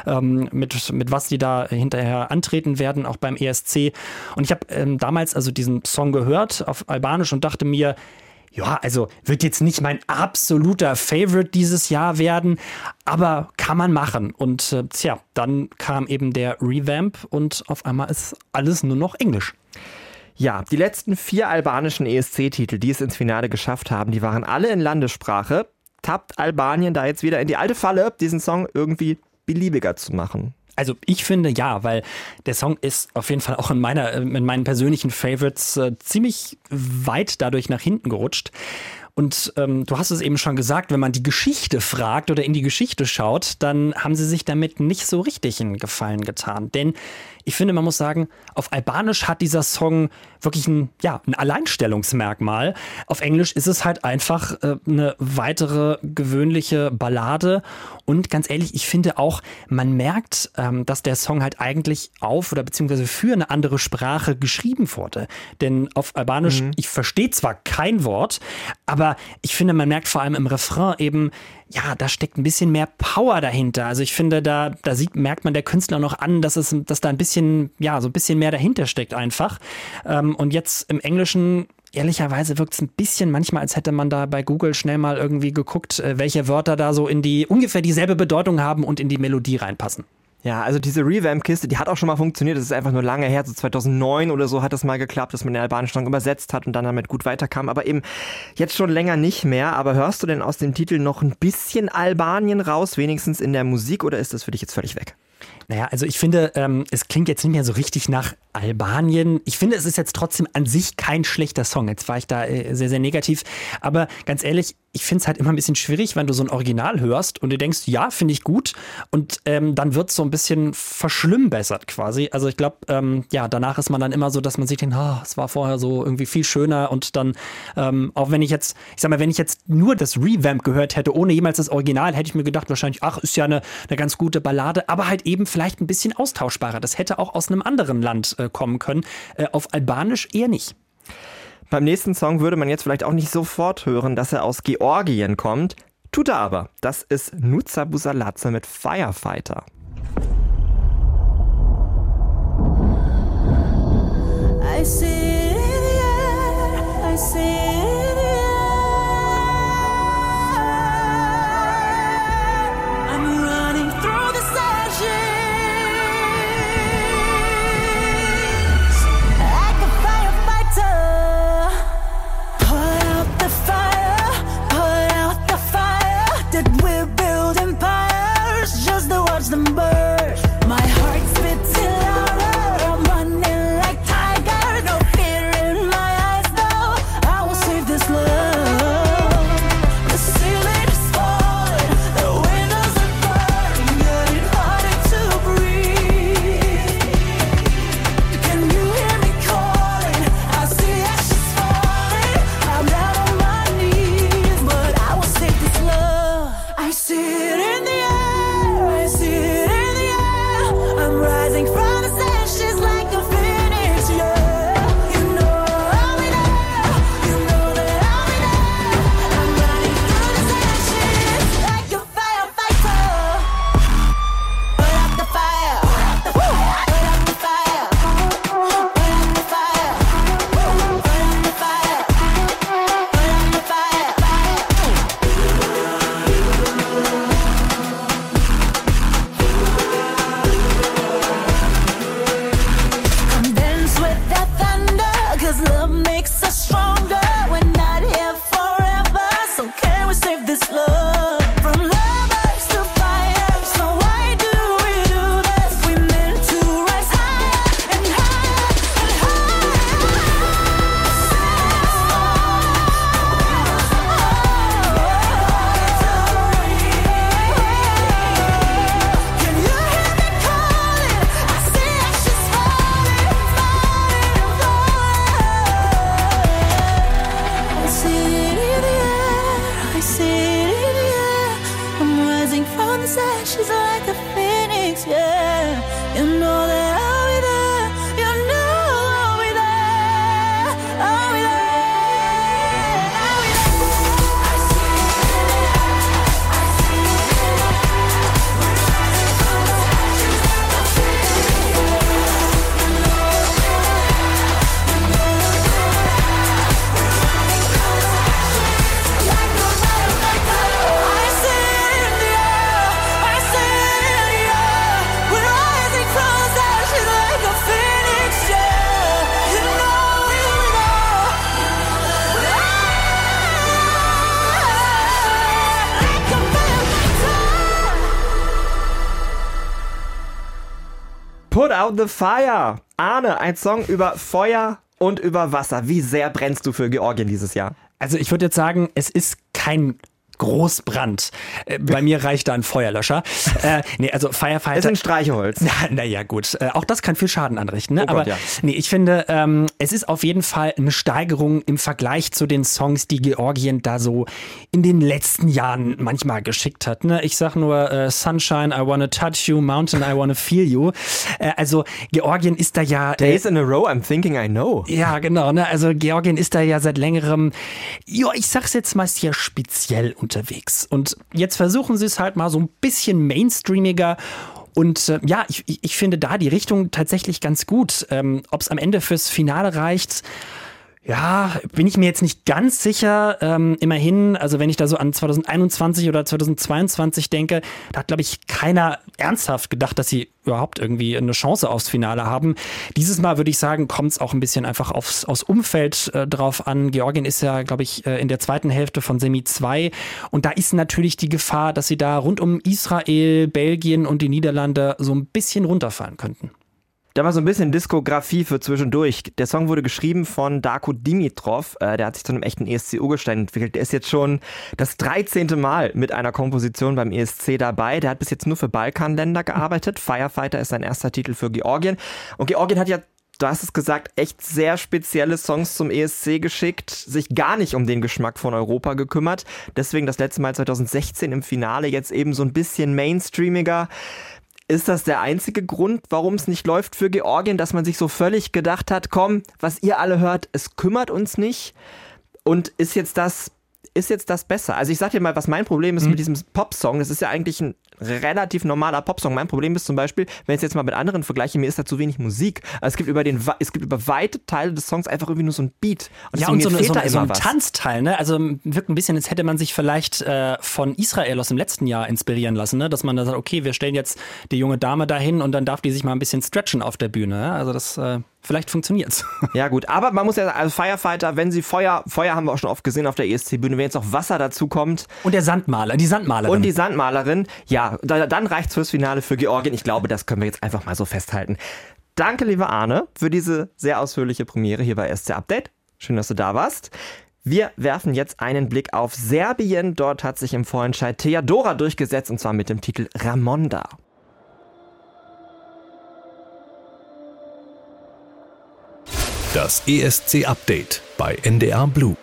mit was die da hinterher antreten werden, auch beim ESC. Und ich habe damals also diesen Song gehört auf Albanisch und dachte mir, ja, also wird jetzt nicht mein absoluter Favorite dieses Jahr werden, aber kann man machen. Und dann kam eben der Revamp und auf einmal ist alles nur noch Englisch. Ja, die letzten 4 albanischen ESC-Titel, die es ins Finale geschafft haben, die waren alle in Landessprache. Tappt Albanien da jetzt wieder in die alte Falle, diesen Song irgendwie beliebiger zu machen? Also ich finde ja, weil der Song ist auf jeden Fall auch in meinen persönlichen Favorites ziemlich weit dadurch nach hinten gerutscht. Und du hast es eben schon gesagt, wenn man die Geschichte fragt oder in die Geschichte schaut, dann haben sie sich damit nicht so richtig einen Gefallen getan. Denn ich finde, man muss sagen, auf Albanisch hat dieser Song wirklich ein Alleinstellungsmerkmal. Auf Englisch ist es halt einfach eine weitere gewöhnliche Ballade. Und ganz ehrlich, ich finde auch, man merkt, dass der Song halt eigentlich beziehungsweise für eine andere Sprache geschrieben wurde. Denn auf Albanisch, ich verstehe zwar kein Wort, aber ich finde, man merkt vor allem im Refrain eben, ja, da steckt ein bisschen mehr Power dahinter. Also ich finde, merkt man der Künstler noch an, dass da ein bisschen, so ein bisschen mehr dahinter steckt einfach. Und jetzt im Englischen, ehrlicherweise wirkt es ein bisschen manchmal, als hätte man da bei Google schnell mal irgendwie geguckt, welche Wörter da so in die ungefähr dieselbe Bedeutung haben und in die Melodie reinpassen. Ja, also diese Revamp-Kiste, die hat auch schon mal funktioniert. Das ist einfach nur lange her. So 2009 oder so hat das mal geklappt, dass man den albanischen Song übersetzt hat und dann damit gut weiterkam. Aber eben jetzt schon länger nicht mehr. Aber hörst du denn aus dem Titel noch ein bisschen Albanien raus, wenigstens in der Musik, oder ist das für dich jetzt völlig weg? Naja, also ich finde, es klingt jetzt nicht mehr so richtig nach Albanien. Ich finde, es ist jetzt trotzdem an sich kein schlechter Song. Jetzt war ich da sehr, sehr negativ. Aber ganz ehrlich, ich finde es halt immer ein bisschen schwierig, wenn du so ein Original hörst und du denkst, ja, finde ich gut. Und dann wird es so ein bisschen verschlimmbessert quasi. Also ich glaube, danach ist man dann immer so, dass man sich denkt, es war vorher so irgendwie viel schöner. Und dann, auch wenn ich jetzt nur das Revamp gehört hätte, ohne jemals das Original, hätte ich mir gedacht, wahrscheinlich, ist ja eine ganz gute Ballade, aber halt eben vielleicht ein bisschen austauschbarer. Das hätte auch aus einem anderen Land kommen können. Auf Albanisch eher nicht. Beim nächsten Song würde man jetzt vielleicht auch nicht sofort hören, dass er aus Georgien kommt. Tut er aber. Das ist Nusa Busaladze mit Firefighter. I see it, yeah, I see it, yeah. I'm running through the sessions like a firefighter. Put out the fire that we're building empires just to watch them burn. My heart spits louder, I'm running like tiger, no fear. Put Out the Fire. Arne, ein Song über Feuer und über Wasser. Wie sehr brennst du für Georgien dieses Jahr? Also ich würde jetzt sagen, es ist kein Großbrand. Bei mir reicht da ein Feuerlöscher. Also Firefighter. Ist ein Streichholz. Naja, gut. Auch das kann viel Schaden anrichten. Ne? Oh Gott, aber ja. Ich finde, es ist auf jeden Fall eine Steigerung im Vergleich zu den Songs, die Georgien da so in den letzten Jahren manchmal geschickt hat. Ne? Ich sag nur Sunshine, I Wanna Touch You, Mountain, I Wanna Feel You. Also Georgien ist da ja... Days in a row, I'm thinking I know. Ja, genau. Ne? Also Georgien ist da ja seit längerem, ich sag's jetzt mal sehr speziell unterwegs. Und jetzt versuchen sie es halt mal so ein bisschen mainstreamiger. Und ich finde da die Richtung tatsächlich ganz gut. Ob es am Ende fürs Finale reicht, ja, bin ich mir jetzt nicht ganz sicher. Immerhin, also wenn ich da so an 2021 oder 2022 denke, da hat, glaube ich, keiner ernsthaft gedacht, dass sie überhaupt irgendwie eine Chance aufs Finale haben. Dieses Mal würde ich sagen, kommt es auch ein bisschen einfach aufs Umfeld drauf an. Georgien ist ja, glaube ich, in der zweiten Hälfte von Semi 2. Und da ist natürlich die Gefahr, dass sie da rund um Israel, Belgien und die Niederlande so ein bisschen runterfallen könnten. Da war so ein bisschen Diskografie für zwischendurch. Der Song wurde geschrieben von Darko Dimitrov. Der hat sich zu einem echten ESC-Urgestein entwickelt. Der ist jetzt schon das 13. Mal mit einer Komposition beim ESC dabei. Der hat bis jetzt nur für Balkanländer gearbeitet. Firefighter ist sein erster Titel für Georgien. Und Georgien hat ja, du hast es gesagt, echt sehr spezielle Songs zum ESC geschickt, sich gar nicht um den Geschmack von Europa gekümmert. Deswegen das letzte Mal 2016 im Finale, jetzt eben so ein bisschen mainstreamiger. Ist das der einzige Grund, warum es nicht läuft für Georgien, dass man sich so völlig gedacht hat, komm, was ihr alle hört, es kümmert uns nicht? Und ist jetzt das besser? Also ich sag dir mal, was mein Problem ist mit diesem Popsong. Das ist ja eigentlich ein relativ normaler Popsong. Mein Problem ist zum Beispiel, wenn ich es jetzt mal mit anderen vergleiche, mir ist da zu wenig Musik. Also es gibt über weite Teile des Songs einfach irgendwie nur so ein Beat. Und ja, und so ein Tanzteil, ne? Also wirkt ein bisschen, als hätte man sich vielleicht von Israel aus dem letzten Jahr inspirieren lassen, ne? Dass man da sagt, okay, wir stellen jetzt die junge Dame dahin und dann darf die sich mal ein bisschen stretchen auf der Bühne. Ne? Also das vielleicht funktioniert's. Ja gut, aber man muss ja, also Firefighter, wenn sie Feuer haben wir auch schon oft gesehen auf der ESC-Bühne, wenn jetzt noch Wasser dazu kommt. Und die Sandmalerin. Und die Sandmalerin, ja, dann reicht's fürs Finale für Georgien. Ich glaube, das können wir jetzt einfach mal so festhalten. Danke, lieber Arne, für diese sehr ausführliche Premiere hier bei ESC Update. Schön, dass du da warst. Wir werfen jetzt einen Blick auf Serbien. Dort hat sich im Vorentscheid Teodora durchgesetzt, und zwar mit dem Titel Ramonda. Das ESC-Update bei NDR Blue.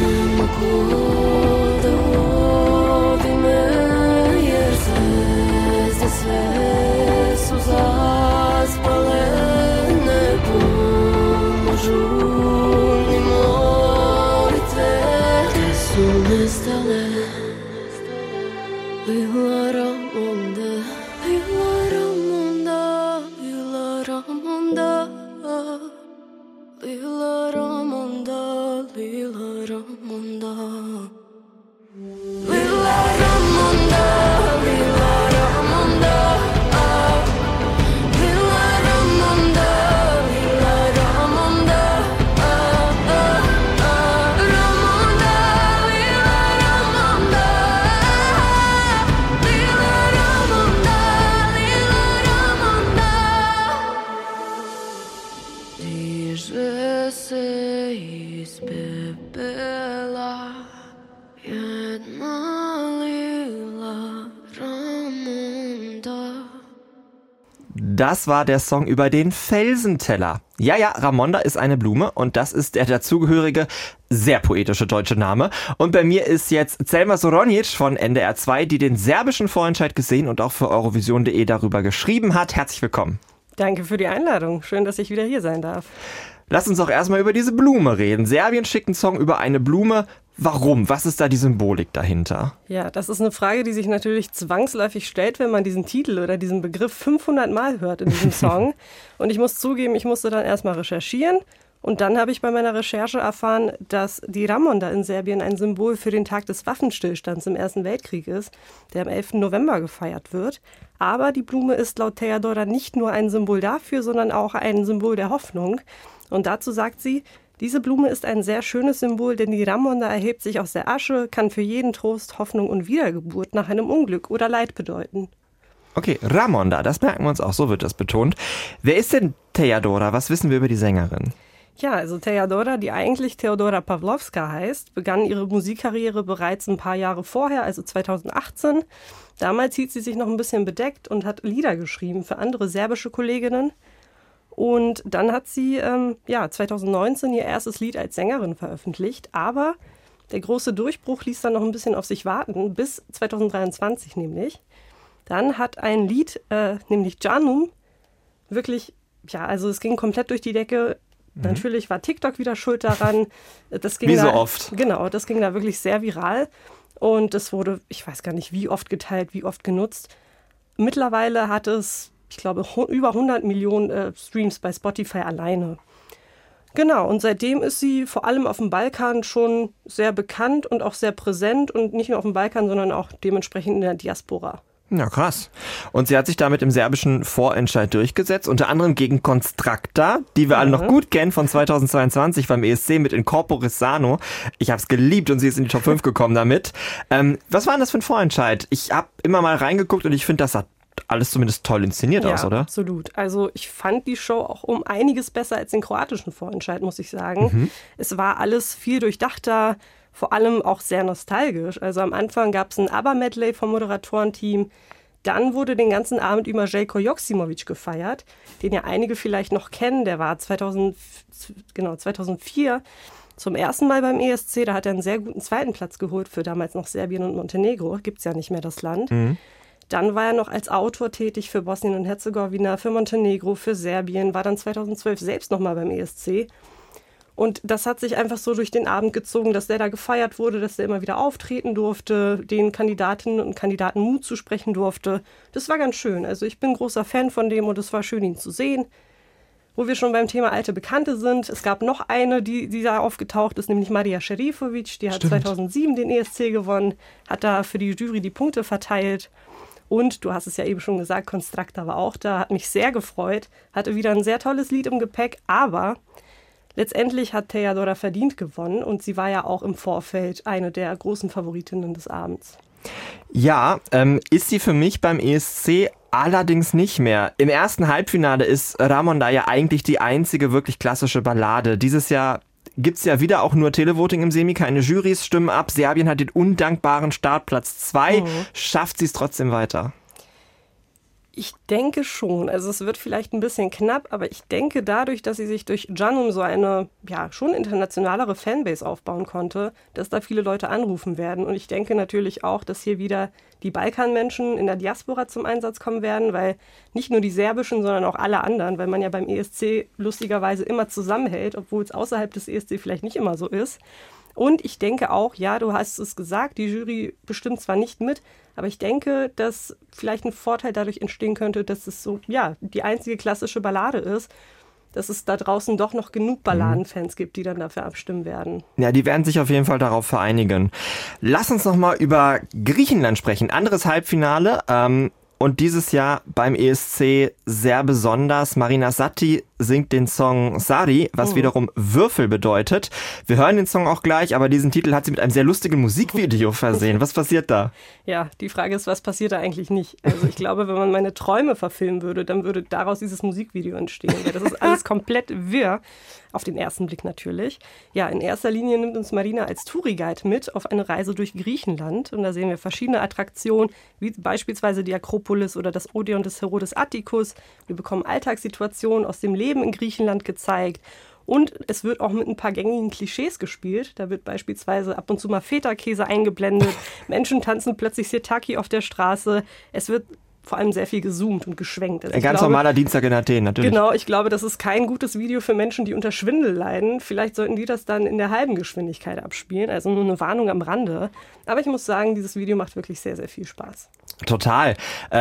Cold, Das war der Song über den Felsenteller. Ja, Ramonda ist eine Blume und das ist der dazugehörige, sehr poetische deutsche Name. Und bei mir ist jetzt Selma Soronic von NDR 2, die den serbischen Vorentscheid gesehen und auch für Eurovision.de darüber geschrieben hat. Herzlich willkommen. Danke für die Einladung. Schön, dass ich wieder hier sein darf. Lass uns doch erstmal über diese Blume reden. Serbien schickt einen Song über eine Blume. Warum? Was ist da die Symbolik dahinter? Ja, das ist eine Frage, die sich natürlich zwangsläufig stellt, wenn man diesen Titel oder diesen Begriff 500 Mal hört in diesem Song. Und ich muss zugeben, ich musste dann erstmal recherchieren. Und dann habe ich bei meiner Recherche erfahren, dass die Ramonda in Serbien ein Symbol für den Tag des Waffenstillstands im Ersten Weltkrieg ist, der am 11. November gefeiert wird. Aber die Blume ist laut Teodora nicht nur ein Symbol dafür, sondern auch ein Symbol der Hoffnung. Und dazu sagt sie, diese Blume ist ein sehr schönes Symbol, denn die Ramonda erhebt sich aus der Asche, kann für jeden Trost, Hoffnung und Wiedergeburt nach einem Unglück oder Leid bedeuten. Okay, Ramonda, das merken wir uns auch, so wird das betont. Wer ist denn Teodora? Was wissen wir über die Sängerin? Ja, also Teodora, die eigentlich Teodora Pawlowska heißt, begann ihre Musikkarriere bereits ein paar Jahre vorher, also 2018. Damals hielt sie sich noch ein bisschen bedeckt und hat Lieder geschrieben für andere serbische Kolleginnen. Und dann hat sie 2019 ihr erstes Lied als Sängerin veröffentlicht. Aber der große Durchbruch ließ dann noch ein bisschen auf sich warten, bis 2023 nämlich. Dann hat ein Lied, nämlich Canım, wirklich, also es ging komplett durch die Decke. Natürlich war TikTok wieder schuld daran. Das ging wie so oft. Genau, das ging da wirklich sehr viral. Und es wurde, ich weiß gar nicht, wie oft geteilt, wie oft genutzt. Mittlerweile hat es, ich glaube, über 100 Millionen Streams bei Spotify alleine. Genau, und seitdem ist sie vor allem auf dem Balkan schon sehr bekannt und auch sehr präsent. Und nicht nur auf dem Balkan, sondern auch dementsprechend in der Diaspora. Ja, krass. Und sie hat sich damit im serbischen Vorentscheid durchgesetzt, unter anderem gegen Constracta, die wir alle noch gut kennen von 2022 beim ESC mit Incorporis Sano. Ich habe es geliebt und sie ist in die Top 5 gekommen damit. Was war denn das für ein Vorentscheid? Ich habe immer mal reingeguckt und ich finde, das sah alles zumindest toll inszeniert aus, oder? Ja, absolut. Also ich fand die Show auch um einiges besser als den kroatischen Vorentscheid, muss ich sagen. Es war alles viel durchdachter, vor allem auch sehr nostalgisch. Also am Anfang gab es ein ABBA-Medley vom Moderatorenteam. Dann wurde den ganzen Abend über Željko Joksimović gefeiert, den ja einige vielleicht noch kennen. Der war 2004 zum ersten Mal beim ESC. Da hat er einen sehr guten zweiten Platz geholt für damals noch Serbien und Montenegro. Gibt es ja nicht mehr das Land. Dann war er noch als Autor tätig für Bosnien und Herzegowina, für Montenegro, für Serbien. War dann 2012 selbst nochmal beim ESC. Und das hat sich einfach so durch den Abend gezogen, dass der da gefeiert wurde, dass der immer wieder auftreten durfte, den Kandidatinnen und Kandidaten Mut zusprechen durfte. Das war ganz schön. Also ich bin großer Fan von dem und es war schön, ihn zu sehen. Wo wir schon beim Thema alte Bekannte sind, es gab noch eine, die da aufgetaucht ist, nämlich Marija Šerifović. Die hat 2007 den ESC gewonnen, hat da für die Jury die Punkte verteilt. Und du hast es ja eben schon gesagt, Constracta war auch da, hat mich sehr gefreut, hatte wieder ein sehr tolles Lied im Gepäck, aber letztendlich hat Teodora verdient gewonnen und sie war ja auch im Vorfeld eine der großen Favoritinnen des Abends. Ja, ist sie für mich beim ESC allerdings nicht mehr. Im ersten Halbfinale ist Ramonda ja eigentlich die einzige wirklich klassische Ballade. Dieses Jahr gibt's ja wieder auch nur Televoting im Semi, keine Jurys stimmen ab. Serbien hat den undankbaren Startplatz 2. Schafft sie es trotzdem weiter? Ich denke schon. Also es wird vielleicht ein bisschen knapp, aber ich denke dadurch, dass sie sich durch Canım so eine schon internationalere Fanbase aufbauen konnte, dass da viele Leute anrufen werden. Und ich denke natürlich auch, dass hier wieder die Balkanmenschen in der Diaspora zum Einsatz kommen werden, weil nicht nur die serbischen, sondern auch alle anderen, weil man ja beim ESC lustigerweise immer zusammenhält, obwohl es außerhalb des ESC vielleicht nicht immer so ist. Und ich denke auch, ja, du hast es gesagt, die Jury bestimmt zwar nicht mit, aber ich denke, dass vielleicht ein Vorteil dadurch entstehen könnte, dass es so, die einzige klassische Ballade ist, dass es da draußen doch noch genug Balladenfans gibt, die dann dafür abstimmen werden. Ja, die werden sich auf jeden Fall darauf vereinigen. Lass uns nochmal über Griechenland sprechen. Anderes Halbfinale. Und dieses Jahr beim ESC sehr besonders. Marina Satti singt den Song Sari, was wiederum Würfel bedeutet. Wir hören den Song auch gleich, aber diesen Titel hat sie mit einem sehr lustigen Musikvideo versehen. Was passiert da? Ja, die Frage ist, was passiert da eigentlich nicht? Also ich glaube, wenn man meine Träume verfilmen würde, dann würde daraus dieses Musikvideo entstehen. Weil das ist alles komplett wirr, auf den ersten Blick natürlich. Ja, in erster Linie nimmt uns Marina als Touri-Guide mit auf eine Reise durch Griechenland. Und da sehen wir verschiedene Attraktionen, wie beispielsweise die Akropolis Persepolis oder das Odeon des Herodes Atticus. Wir bekommen Alltagssituationen aus dem Leben in Griechenland gezeigt. Und es wird auch mit ein paar gängigen Klischees gespielt. Da wird beispielsweise ab und zu mal Feta-Käse eingeblendet. Menschen tanzen plötzlich Sirtaki auf der Straße. Es wird vor allem sehr viel gezoomt und geschwenkt. Also Ein ganz normaler Dienstag in Athen, natürlich. Genau, ich glaube, das ist kein gutes Video für Menschen, die unter Schwindel leiden. Vielleicht sollten die das dann in der halben Geschwindigkeit abspielen. Also nur eine Warnung am Rande. Aber ich muss sagen, dieses Video macht wirklich sehr, sehr viel Spaß. Total.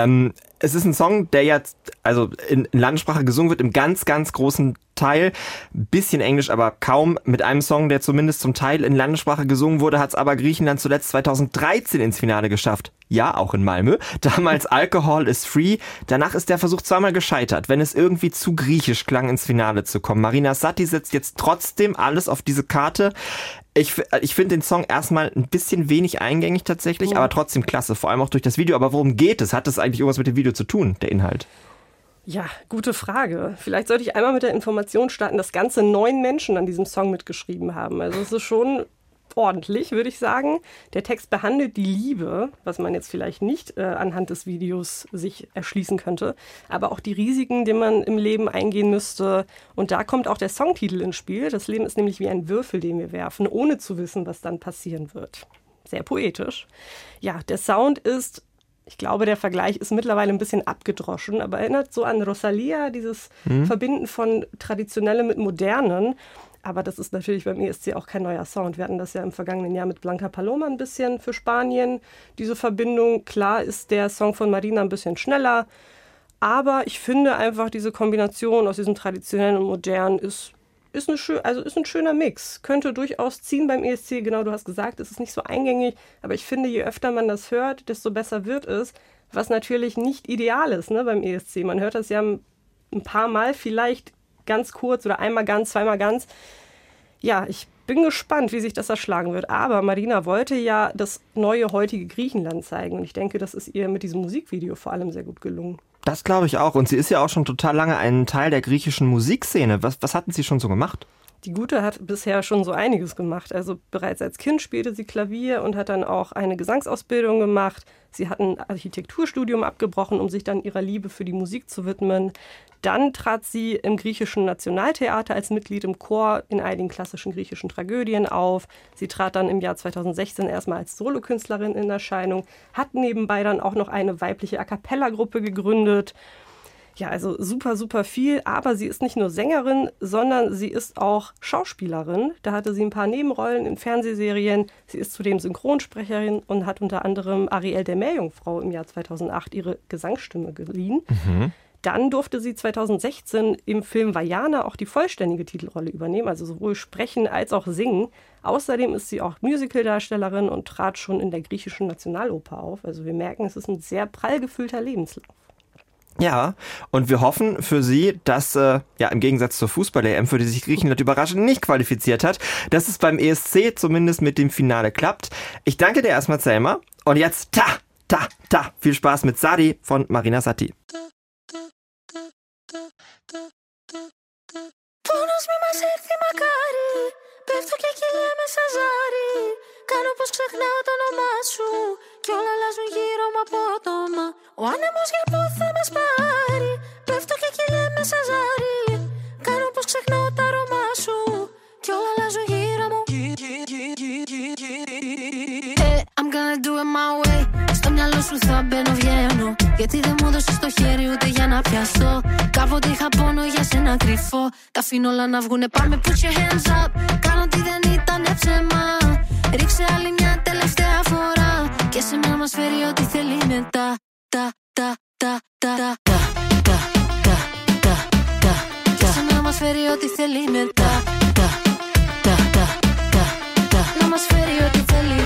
Es ist ein Song, der jetzt also in Landessprache gesungen wird, im ganz, ganz großen Teil. Bisschen Englisch, aber kaum. Mit einem Song, der zumindest zum Teil in Landessprache gesungen wurde, hat es aber Griechenland zuletzt 2013 ins Finale geschafft. Ja, auch in Malmö. Damals Alcohol is Free. Danach ist der Versuch zweimal gescheitert, wenn es irgendwie zu griechisch klang, ins Finale zu kommen. Marina Satti setzt jetzt trotzdem alles auf diese Karte. Ich finde den Song erstmal ein bisschen wenig eingängig tatsächlich, aber trotzdem klasse, vor allem auch durch das Video. Aber worum geht es? Hat das eigentlich irgendwas mit dem Video zu tun, der Inhalt? Ja, gute Frage. Vielleicht sollte ich einmal mit der Information starten, dass ganze 9 Menschen an diesem Song mitgeschrieben haben. Also es ist schon ordentlich, würde ich sagen. Der Text behandelt die Liebe, was man jetzt vielleicht nicht anhand des Videos sich erschließen könnte, aber auch die Risiken, die man im Leben eingehen müsste. Und da kommt auch der Songtitel ins Spiel. Das Leben ist nämlich wie ein Würfel, den wir werfen, ohne zu wissen, was dann passieren wird. Sehr poetisch. Ja, der Sound ist, ich glaube, der Vergleich ist mittlerweile ein bisschen abgedroschen, aber erinnert so an Rosalia, dieses Verbinden von Traditionellem mit Modernen. Aber das ist natürlich beim ESC auch kein neuer Sound. Wir hatten das ja im vergangenen Jahr mit Blanca Paloma ein bisschen für Spanien, diese Verbindung. Klar ist der Song von Marina ein bisschen schneller, aber ich finde einfach, diese Kombination aus diesem Traditionellen und Modernen ist ein schöner Mix. Könnte durchaus ziehen beim ESC. Genau, du hast gesagt, es ist nicht so eingängig, aber ich finde, je öfter man das hört, desto besser wird es, was natürlich nicht ideal ist, ne, beim ESC. Man hört das ja ein paar Mal vielleicht ganz kurz oder einmal ganz, zweimal ganz. Ja, ich bin gespannt, wie sich das erschlagen wird. Aber Marina wollte ja das neue, heutige Griechenland zeigen. Und ich denke, das ist ihr mit diesem Musikvideo vor allem sehr gut gelungen. Das glaube ich auch. Und sie ist ja auch schon total lange ein Teil der griechischen Musikszene. Was hatten sie schon so gemacht? Die Gute hat bisher schon so einiges gemacht. Also bereits als Kind spielte sie Klavier und hat dann auch eine Gesangsausbildung gemacht. Sie hat ein Architekturstudium abgebrochen, um sich dann ihrer Liebe für die Musik zu widmen. Dann trat sie im griechischen Nationaltheater als Mitglied im Chor in einigen klassischen griechischen Tragödien auf. Sie trat dann im Jahr 2016 erstmal als Solokünstlerin in Erscheinung, hat nebenbei dann auch noch eine weibliche A-cappella-Gruppe gegründet. Ja, also super, super viel, aber sie ist nicht nur Sängerin, sondern sie ist auch Schauspielerin. Da hatte sie ein paar Nebenrollen in Fernsehserien. Sie ist zudem Synchronsprecherin und hat unter anderem Ariel der Meerjungfrau im Jahr 2008 ihre Gesangsstimme geliehen. Dann durfte sie 2016 im Film Vaiana auch die vollständige Titelrolle übernehmen, also sowohl sprechen als auch singen. Außerdem ist sie auch Musicaldarstellerin und trat schon in der griechischen Nationaloper auf. Also wir merken, es ist ein sehr prall gefüllter Lebenslauf. Ja, und wir hoffen für sie, dass im Gegensatz zur Fußball-EM, für die sich Griechenland überraschend nicht qualifiziert hat, dass es beim ESC zumindest mit dem Finale klappt. Ich danke dir erstmal, Selma. Und jetzt viel Spaß mit Sadi von Marina Satti. Πέφτω και κυλιέμαι σαν ζάρι. Κάνω πως ξεχνάω το όνομά σου κι όλα αλλάζουν γύρω μου απότομα. Ο άνεμος για πού θα μας πάρει. Πέφτω και κυλιέμαι σαν ζάρι. Κάνω πως ξεχνάω το αρώμα σου κι όλα αλλάζουν γύρω μου. I'm gonna do it my way. Στο μυαλό σου θα μπαίνω βγαίνω. Γιατί δεν μου έδωσες το χέρι ούτε για να πιαστώ. Κάποτε είχα πόνο για σένα κρυφό. Τα αφήνω όλα να βγουνε, πάμε put your hands up. Κάνω ότι δεν ήταν ψέμα. Ρίξε άλλη μια τελευταία φορά. Και σε μένα μας φέρει ό,τι θέλει μετά. Και σε μένα μας φέρει ό,τι θέλει μετά. Να μας φέρει ό,τι θέλει.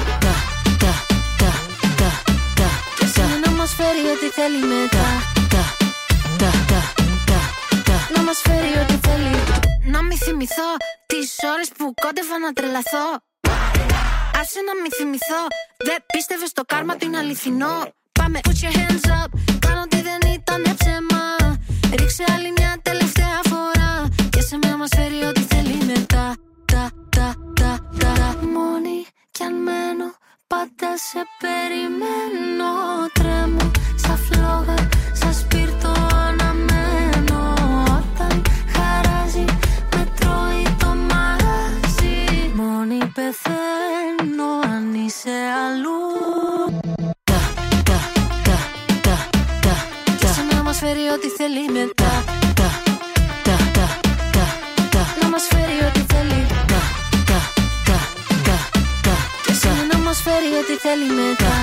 Και σε μένα μας φέρει ό,τι θέλει μετά. Να μας φέρει ό,τι θέλει. Να μη θυμηθώ τις ώρες που κόντευα να τρελαθώ. Άσε να μη θυμηθώ. Δεν πίστευες στο κάρμα το είναι αληθινό. Πάμε put your hands up. Κάνω ότι δεν ήταν ψέμα. Ρίξε άλλη μια τελευταία φορά. Και σε μένα μας φέρει ό,τι θέλει μετά. Μόνη κι αν μένω πάντα σε περιμένω. Τρέμω σαν φλόγα θέλει μετά. Να μας φέρει ό,τι θέλει. Και εσύ να μας φέρει ό,τι θέλει μετά.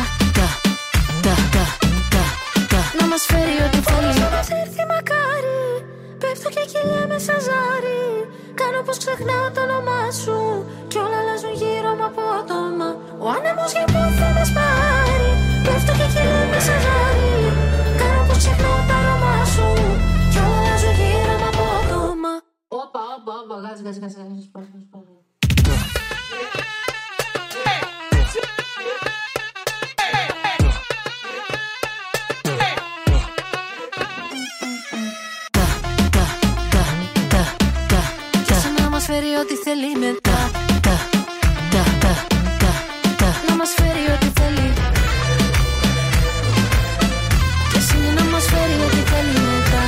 Να μας φέρει ό,τι θέλει. Να μας έρθει μακάρι. Πέφτω και κυλιάμαι σαν ζάρι. Κάνω πως ξεχνάω το όνομά σου. Κι όλα αλλάζουν γύρω μου απότομα. Ο άνεμος για πού θα μας πάρει. Πέφτω και κυλιάμαι σαν ζάρι. Κάνω πως ξεχνάω το όνομά σου. Κι όλα αλλάζουν γύρω μου απότομα. Όπα, γάζ. Φέρει ό,τι θέλει μετά. Να μας φέρει ό,τι θέλει. Και εσύ να μας φέρει ό,τι θέλει μετά.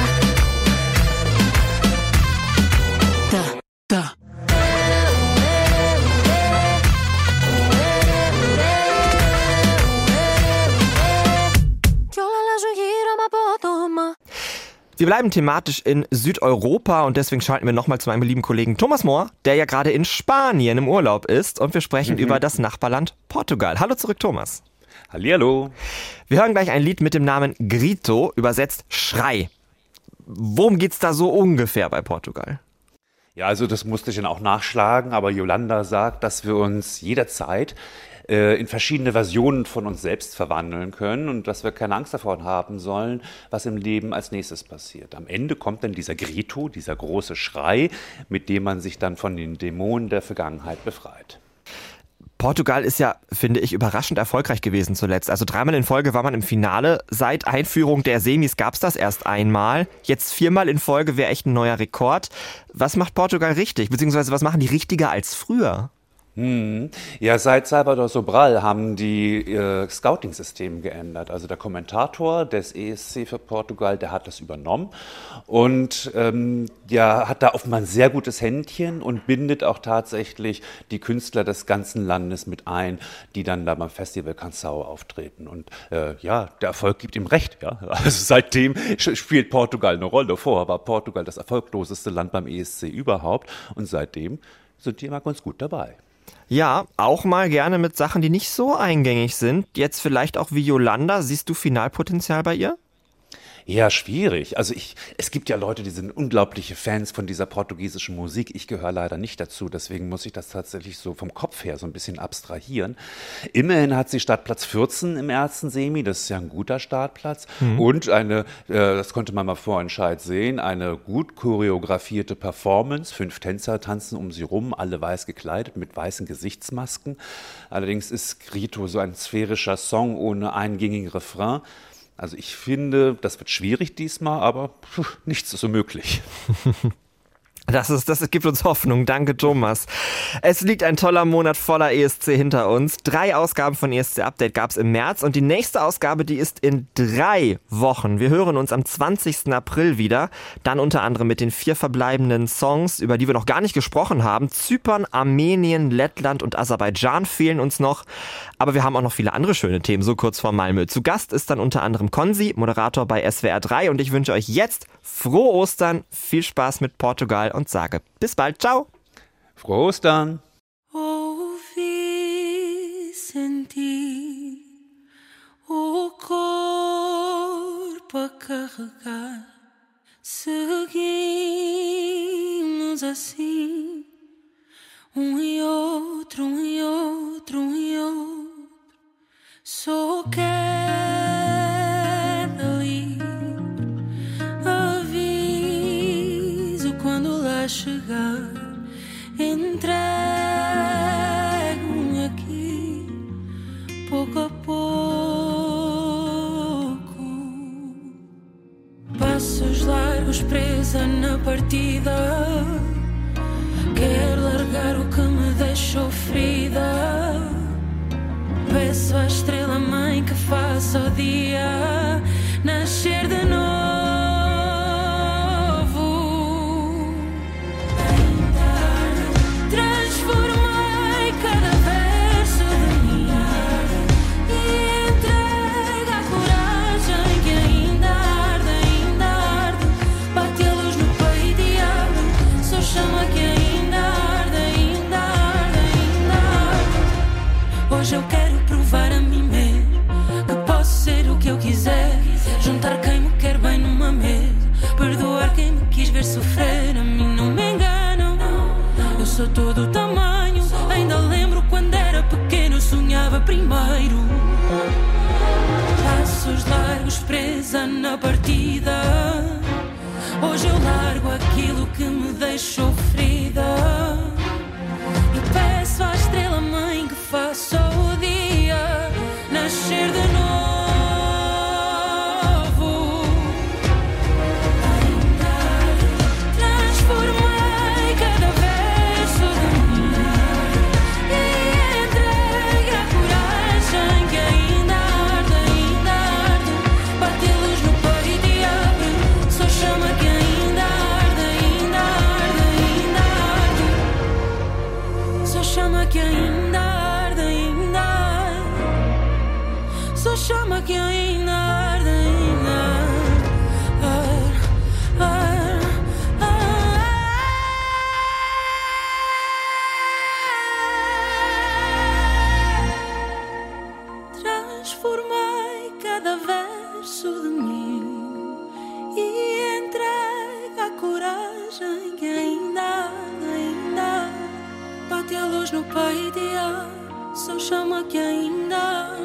Κι όλα αλλάζουν γύρω μου απότομα. Wir bleiben thematisch in Südeuropa und deswegen schalten wir nochmal zu meinem lieben Kollegen Thomas Mohr, der ja gerade in Spanien im Urlaub ist und wir sprechen über das Nachbarland Portugal. Hallo zurück, Thomas. Hallihallo. Wir hören gleich ein Lied mit dem Namen Grito, übersetzt Schrei. Worum geht's da so ungefähr bei Portugal? Ja, also das musste ich dann auch nachschlagen, aber Yolanda sagt, dass wir uns jederzeit in verschiedene Versionen von uns selbst verwandeln können und dass wir keine Angst davor haben sollen, was im Leben als nächstes passiert. Am Ende kommt dann dieser Grito, dieser große Schrei, mit dem man sich dann von den Dämonen der Vergangenheit befreit. Portugal ist ja, finde ich, überraschend erfolgreich gewesen zuletzt. Also 3-mal in Folge war man im Finale. Seit Einführung der Semis gab es das erst einmal. Jetzt 4-mal in Folge wäre echt ein neuer Rekord. Was macht Portugal richtig? Beziehungsweise was machen die richtiger als früher? Ja, seit Salvador Sobral haben die Scouting-System geändert. Also der Kommentator des ESC für Portugal, der hat das übernommen und hat da offenbar ein sehr gutes Händchen und bindet auch tatsächlich die Künstler des ganzen Landes mit ein, die dann da beim Festival Canção auftreten. Und der Erfolg gibt ihm recht. Ja? Also seitdem spielt Portugal eine Rolle. Vorher war Portugal das erfolgloseste Land beim ESC überhaupt und seitdem sind die immer ganz gut dabei. Ja, auch mal gerne mit Sachen, die nicht so eingängig sind. Jetzt vielleicht auch wie Yolanda. Siehst du Finalpotenzial bei ihr? Ja, schwierig. Also es gibt ja Leute, die sind unglaubliche Fans von dieser portugiesischen Musik. Ich gehöre leider nicht dazu, deswegen muss ich das tatsächlich so vom Kopf her so ein bisschen abstrahieren. Immerhin hat sie Startplatz 14 im ersten Semi, das ist ja ein guter Startplatz. Und das konnte man mal vor Entscheid sehen, eine gut choreografierte Performance. 5 Tänzer tanzen um sie rum, alle weiß gekleidet mit weißen Gesichtsmasken. Allerdings ist Grito so ein sphärischer Song ohne eingängigen Refrain. Also ich finde, das wird schwierig diesmal, aber nichts ist unmöglich. Das gibt uns Hoffnung. Danke, Thomas. Es liegt ein toller Monat voller ESC hinter uns. 3 Ausgaben von ESC Update gab es im März und die nächste Ausgabe, die ist in 3 Wochen. Wir hören uns am 20. April wieder. Dann unter anderem mit den 4 verbleibenden Songs, über die wir noch gar nicht gesprochen haben. Zypern, Armenien, Lettland und Aserbaidschan fehlen uns noch. Aber wir haben auch noch viele andere schöne Themen, so kurz vor Malmö. Zu Gast ist dann unter anderem Konzi, Moderator bei SWR 3. Und ich wünsche euch jetzt frohe Ostern, viel Spaß mit Portugal und sage bis bald. Ciao. Frohe Ostern. Ouvi, senti o corpo a carregar. Seguimos assim, e outro, e outro, e outro. Só quero ir. Aviso quando lá chegar. Entrego-me aqui, pouco a pouco. Passos largos presa na partida. Quero largar o que me deixou ferida. Peço à estrela mãe que faça o dia nascer de novo. Transformei cada verso de mim e entregue a coragem que ainda arde sofrer, a mim não me enganam. Eu sou todo o tamanho. Ainda lembro quando era pequeno, eu sonhava primeiro. Passos largos, presa na partida. Hoje eu largo aquilo que me deixou ferida. E peço à estrela mãe que faça o dia nascer de novo. Transformei cada verso de mim e entregue a coragem que ainda arde, ainda arde. Bate a luz no peito e abre, só chama que ainda arde, ainda arde, ainda arde. Só chama que ainda arde, ainda arde. Só chama que ainda arde, ainda arde. Transformei cada verso de mim e entregue a coragem que ainda arde, ainda arde. Bate a luz no peito e ar, só chama que ainda arde.